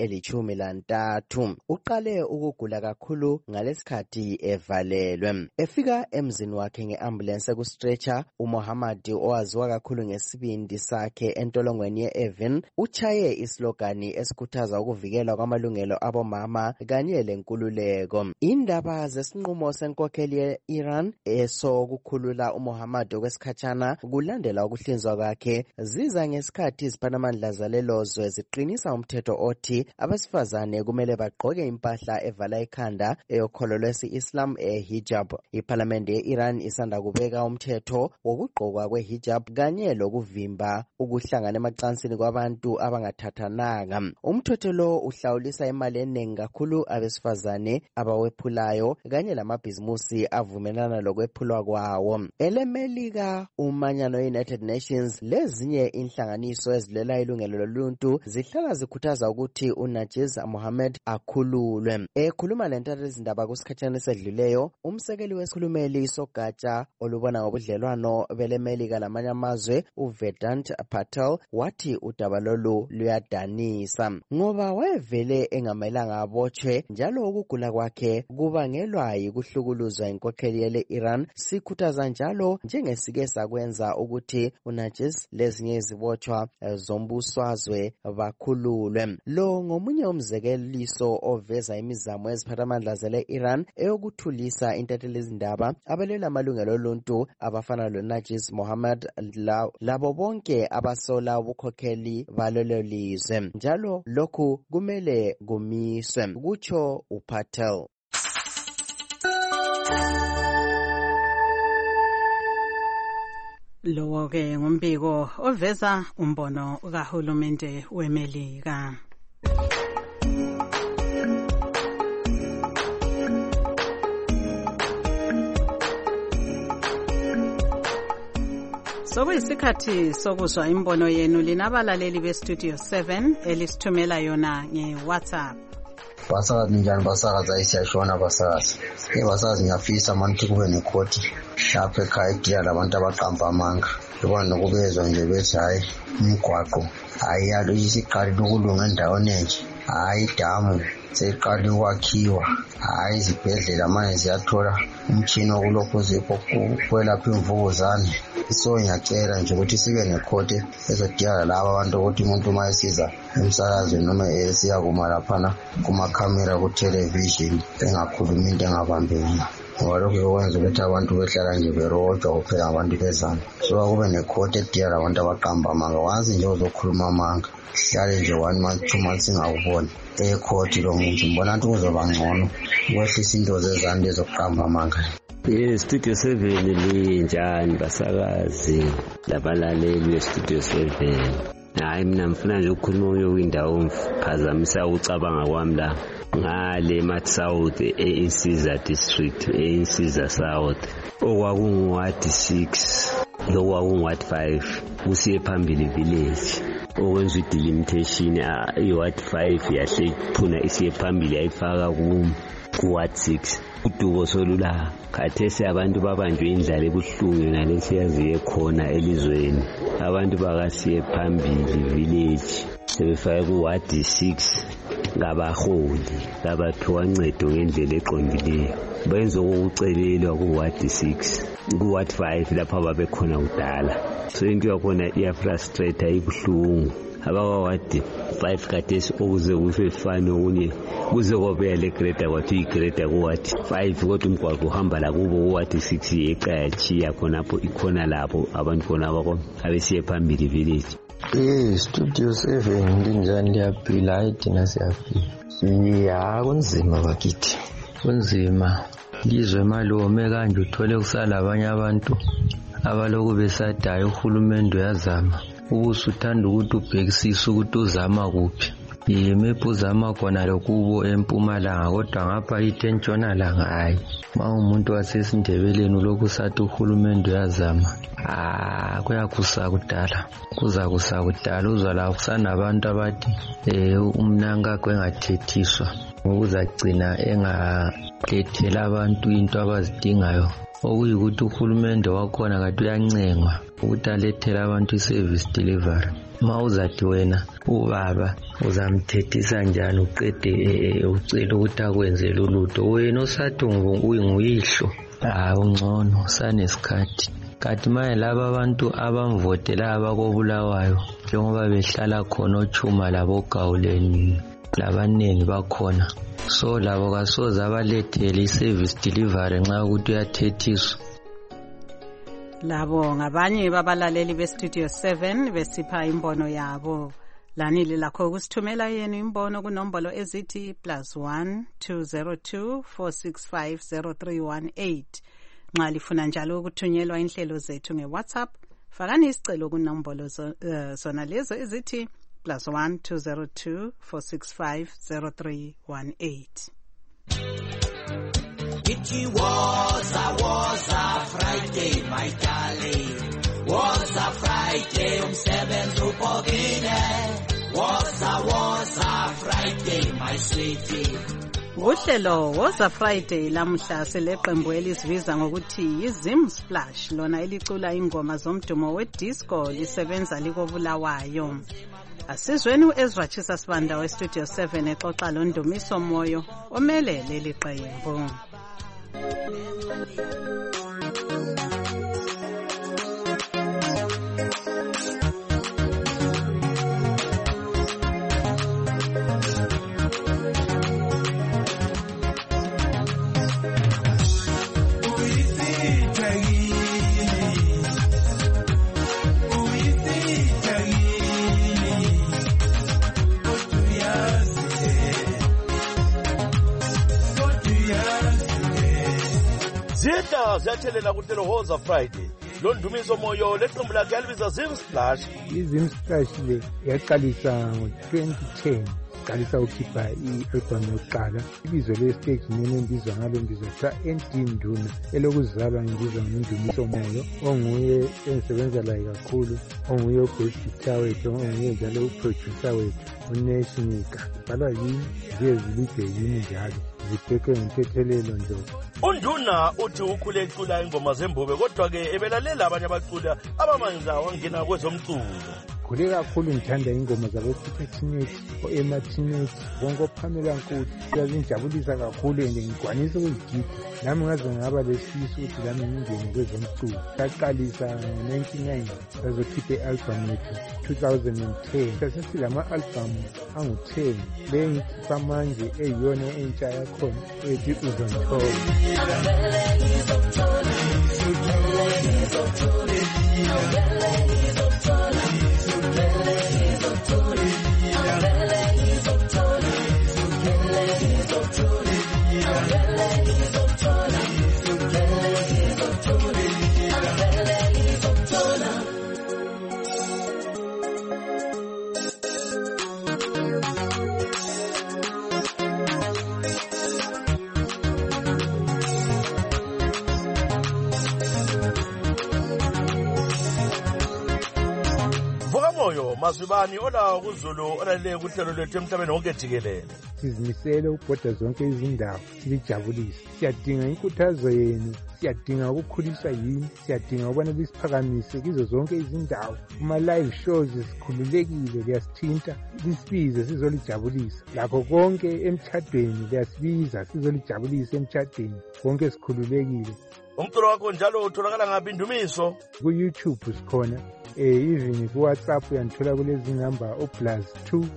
eli-13. Uqale ukugula kakhulu ngalesikhathi evalelwe. Efika emzini wakhe nge-ambulance ku-stretcher, uMohammad owaziwa kakhulu ngesibindi sakhe entolongweni ye-Evin uchaye islogani esikhuthaza ukuvikelwa kwamalungelo abomama kanye lenkululeko. Indaba zesinqumo senkokheli ye-Iran esokukhulula uMohammad okwesikhatshana kulandela ukuhlinzwa kwakhe ziza ngesikhathi iziphathamandla zalelozwe ziqinisa umthetho othi abesifazane kumele bagqoke impahla evala ikhanda eyokholo lwesi-Islam hijab. Iphalamende ye-Iran isanda kubeka umthetho wokugqokwa kwe-hijab kanye lokuvimba ukuhlangana emacansini kwabantu abangathathananga. Umthetho lo uhlawulisa imali eningi kakhulu abesifazane abawephulayo kanye lamabhizimusi avumelana lokwephulwa kwawo. EMelika, umanyano we-United Nations lezinye inhlanganiso ezilwela ilungelo loluntu zihlala zikhuthaza ukuthi uNajez Mohammad akhululwe. Ekhuluma lentatheli izindaba kusikhatshana esedluleyo, umsekeli wesikhulumeli sogatsha olubona ngobudlelwano beleMelika lamanye amazwe uVedant Patel wathi udaba lolu luyadanisa ngoba wayevele engamelanga abotshwe njalo ukugula kwakhe kubangelwa yikuhlukuluzwa inkokheli yele-Iran. Sikhuthaza njalo njengesike sakwenza ukuthi uNajez lezinye izibotshwa zombusazwe bakhululwe. Lo ngomunye umzekeliso oveza imizamo eziphathamandla zele-Iran eyokuthulisa intatheli izindaba abalwela amalungelo oluntu abafana loNajez Mohammad labo bonke abasola ubukhokheli balelo lizwe. Njalo lokhu kumele kumiswe, kutsho uPatel. Lowo-ke ngumbiko oveza umbono kahulumende weMelika. Sokuyisikhathi sokuzwa imbono yenu linabalaleli beStudio 7 elisithumela yona ngeWhatsApp. Basakazi njani basakazi ayisiyashona basakazi. Basakazi ngiyafisa manje kube nekhoti lapha ekhaya idila labantu abaqamba amanga. Yibona nokubezwa nje bethi hayi umgwaqo ayiyalo isiqalile ukulunga endaweni enje. Hayi damu seqalile ukwakhiwa. Hayi izibhedlela manje ziyathola umtshini okulokhu zipho kwelapha imvukuzane. So ngiyacela nje ukuthi sibe nekhoti ezodiyala laba abantu ukuthi umuntu uma esiza emsakazweni noma esiya kuma laphana kumakhamera ku-television engakhulumi into engabambeki. Ngoba lokhu kwenza ukuthi abantu behlala nje berojwa kuphela abantu bezana. So akube nekhoti ediyala abantu abaqamba amanga. Wazi nje uzokhuluma amanga hlale nje 1 month 2 months ingakuboni ekhoti lo muntu mbona ukuthi kuzoba ngcono ukwehlisa into zezandla ezokuqamba amanga. Studio 7 linjani basakazi labalaleli beStudio 7? Hayi mina ngifuna nje ukukhuluma ngoyindawo mphazamisa ucabanga kwami la ngale Mat South eInsiza district eInsiza South okwakungu-Ward 6 lokwakungu-Ward 5 kusiye phambili village okwenza i-delimitation i-Ward 5 yahle iphuna isiye phambili ayifaka ku-Ward 6 uduko solula khathesi abantu babanjwe indlala ebuhlungu ngalesiyaziye khona elizweni. Abantu bakasiye phambili village sebefake ku-Ward 6 ngabaholi labathiwa ncedo ngendlela eqondileyo benza ukucelelwa ku-Ward 6 ku-Ward 5 lapha babekhona kudala. So into yakhona iyafrustrate ibuhlungu abakawadi 5 kadesi okuze kufe fine okunye kuze kwabela legreda kwathi igreda kuwathi 5 kodwa umgwaqo uhamba la kubo wathi 6 eqayachiya khonapho ikhona lapho abantu khona abakho abesiye phambili village. Studio 7 linjani liyaphila hayi thina siyaphila. Kunzima bakithi. Kunzima. Lizwe malome kanje uthole kusala abanye abantu abaloku besadayo uhulumende uyazama. Ubusuthanda ukuthi ubhekisise ukuthi uzama kuphi. Yimephu uzama khona lokubo eMpumalanga kodwa ngapha itentshonalanga hayi. Ma umuntu wasesindebeleni lokhu sathi uhulumende uyazama. Kuyakusa kudala. Kuzakusa kudala uzwa la kusanabantu abathi umnanga kwengathethiswa. Ukuzagcina engalethela abantu into abazidingayo. Okuyikuthi uhulumende wakhona kade uyancengwa ukuthi alethele abantu i-service delivery. Ma uzathi wena ubaba uzamthethisa njani uqede ucela ukuthi akwenzele ulutho wena osathi uyihlo ungcono sanesikhathi. Kanti manje laba abantu abamvotela abakobulawayo njengoba behlala khona ochuma labogawuleni labanengi bakhona, so labo kasoze abalethele i-service delivery nxa ukuthi uyathethiswa. Labo ngabanye babalaleli beStudio 7 besipha imbono yabo. Lanile lakho ukusithumela yenu imbono kunombolo ezithi +1 202 465 0318. Nxa lifuna njalo ukuthunyelwa inhlelo zethu ngeWhatsApp, fakani isicelo kunombolo zona lezo ezithi +1 202 465 0318. It was a Friday, my darling. Was a Friday, umsebenzi ubhokile. Was a Friday, my sweetie. Uhlelo Woza Friday lamuhla seleqembu elisibiza ngokuthi yiZim Splash, lona elicula ingoma zomdumo wedisco lisebenza likobulawayo. Asizweni uEzra Chisa Sibanda weStudio 7 exoxa loNdumiso Moyo omele leli qembu. Ziyathelela kuhlelo Woza Friday loNdumiso Moyo leqembu lakhe alibiza Zim Splash. iZim Splash le yaqalisa ngo-2010 qalisa ukhipha i-album yokuqala. Ibizo le-stage nene mbizwa ngalo mbizwa kuthiwa Nduna elokuzalwa ngibizwa ngoNdumiso Moyo onguye engisebenza laye kakhulu, onguye u-bass guitar wethu, onguye njalo uproducer wethu uNeshinika. Ibhalwa yini ziyezilide yini njalo zibheke ngentethelelo nje. uNduna uthi ukhule ecula ingoma zembube kodwa-ke ebelalela abanye abaculi abamanje wangena kwezomculo. Khule kakhulu ngithanda ingoma zaboPeter Teenage, o-Emma Teenage, bonke oPamela Nkulu. Siyazinjabulisa kakhulu and ngigwanisa ukuzigida. Nami ngaze ngaba lesifiso ukuthi lami ngingene kwezomculo. Saqalisa ngo-1990 sazokhipha i-album yethu 2010. Sasesilama-albhamu angu-10. Le ngikhipha manje eyiyona entsha yakhona ethi Uzongithola. Masibani ola kuZulu olalele kuhlelo lwethu emhlabeni wonke jikelele. Sizimisele ukubhoda zonke izindawo silijabulise. Siyadinga inkuthazo yenu, siyadinga ukukhuliswa yini, siyadinga ukubana lisiphakamise kizo zonke izindawo. Kuma-live shows sikhululekile, liyasithinta lisibize sizolijabulisa. Lakho konke emtshadweni liyasibiza sizolijabulisa emtshadweni, konke sikhululekile. Umculo wakho njalo utholakala ngaphi Ndumiso? Ku-YouTube sikhona even ku-WhatsApp uyandithola kulezi number plus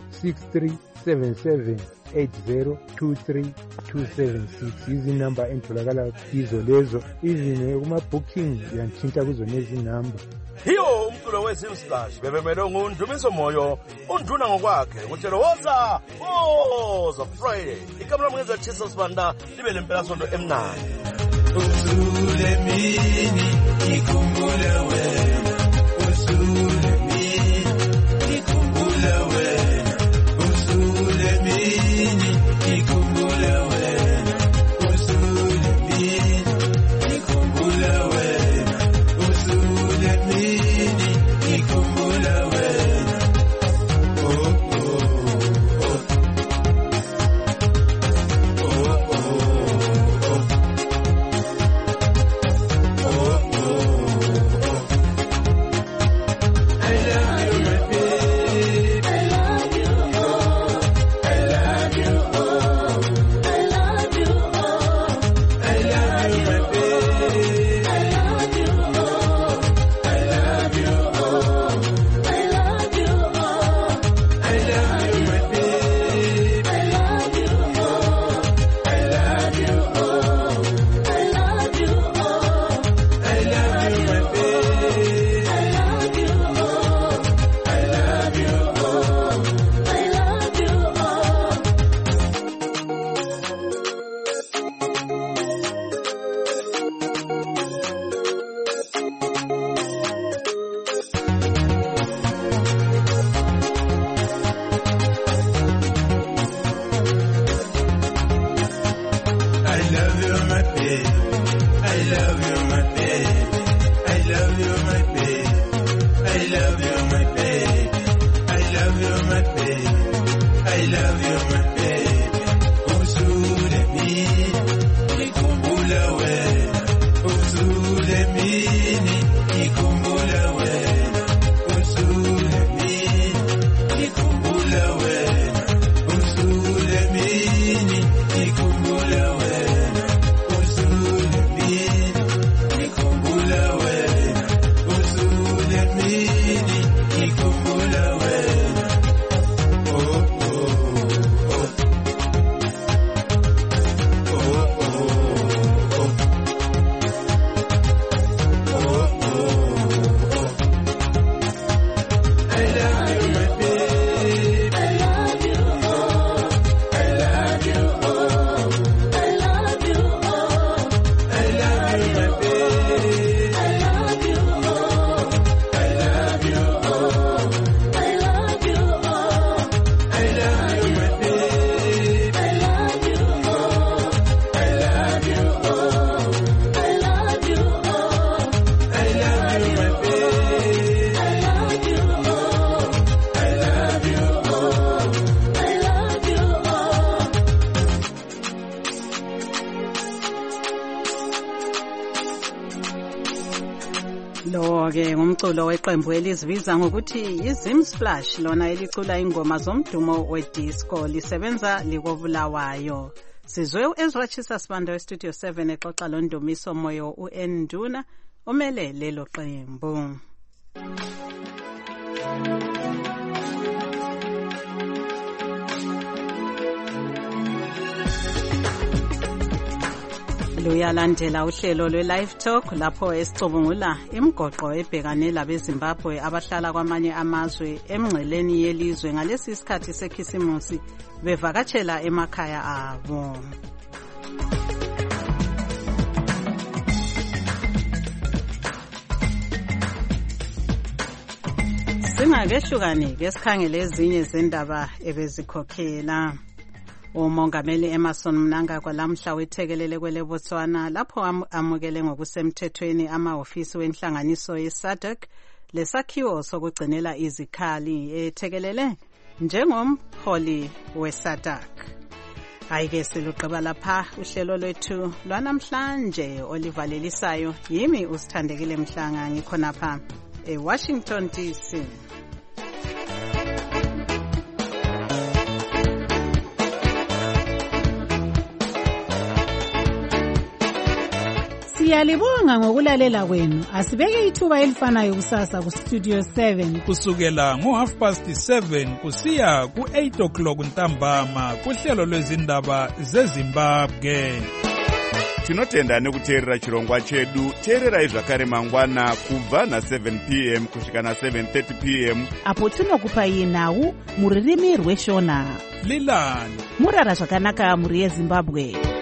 26377802326 izinumber entholakala kizo lezo. Even kuma-booking uyanthinta kuzona izinumber. Hiyo umculo weZimsplash bebemele nguNdumiso Moyo unduna ngokwakhe kutshela woza Friday igama lamngeza Jesus Banda libe lempela sonto emnandi. Usule mini ikhumbule wena, usule mini ikhumbule wena, usule mini ikhumbule wena, usule mini ikhumbule wena, usule mini ikhumbule wena. Lo-ke ngumculo weqembu elizibiza ngokuthi iZimsplash lona elicula ingoma zomdumo wedisco lisebenza likobulawayo. Sizwe uEzra Chisa Sibanda weStudio 7 exoxa loNdumiso Moyo uNduna omele lelo qembu. Luyalandela uhlelo lwe-Live Talk lapho esicubungula imigoqo ebhekane labeZimbabwe abahlala kwamanye amazwe emngceleni yelizwe ngalesi isikhathi sekhisimusi bevakatshela emakhaya abo. Singakehlukani-ke sikhangele ezinye zendaba ebezikhokhela. Umongameli Emmerson Mnangagwa lamhla wethekelele kweleBotswana lapho amukele ngokusemthethweni amahhovisi wenhlanganiso yeSADC lesakhiwo sokugcinela izikhali ethekelele njengomholi weSADC. Ayike siluqaba lapha uhlelo lwethu lwanamhlanje olivalelisayo yimi usithandekile Mhlanga ngikhonapha eWashington DC. Siyalibonga ngokulalela kwenu. Asibeke ithuba elifanayo kusasa ku Studio 7 kusukela ngo7:30 kusiya ku8 ntambama kuhlelo lwezindaba zeZimbabwe. Tinotenda nekuteerera chirongwa chedu. Teererai zvakare mangwana kubva na7 p.m. kusvika na7:30 p.m. apo tinokupai nhau muririmi rweshona. Lilani murara zvakanaka muri yeZimbabwe.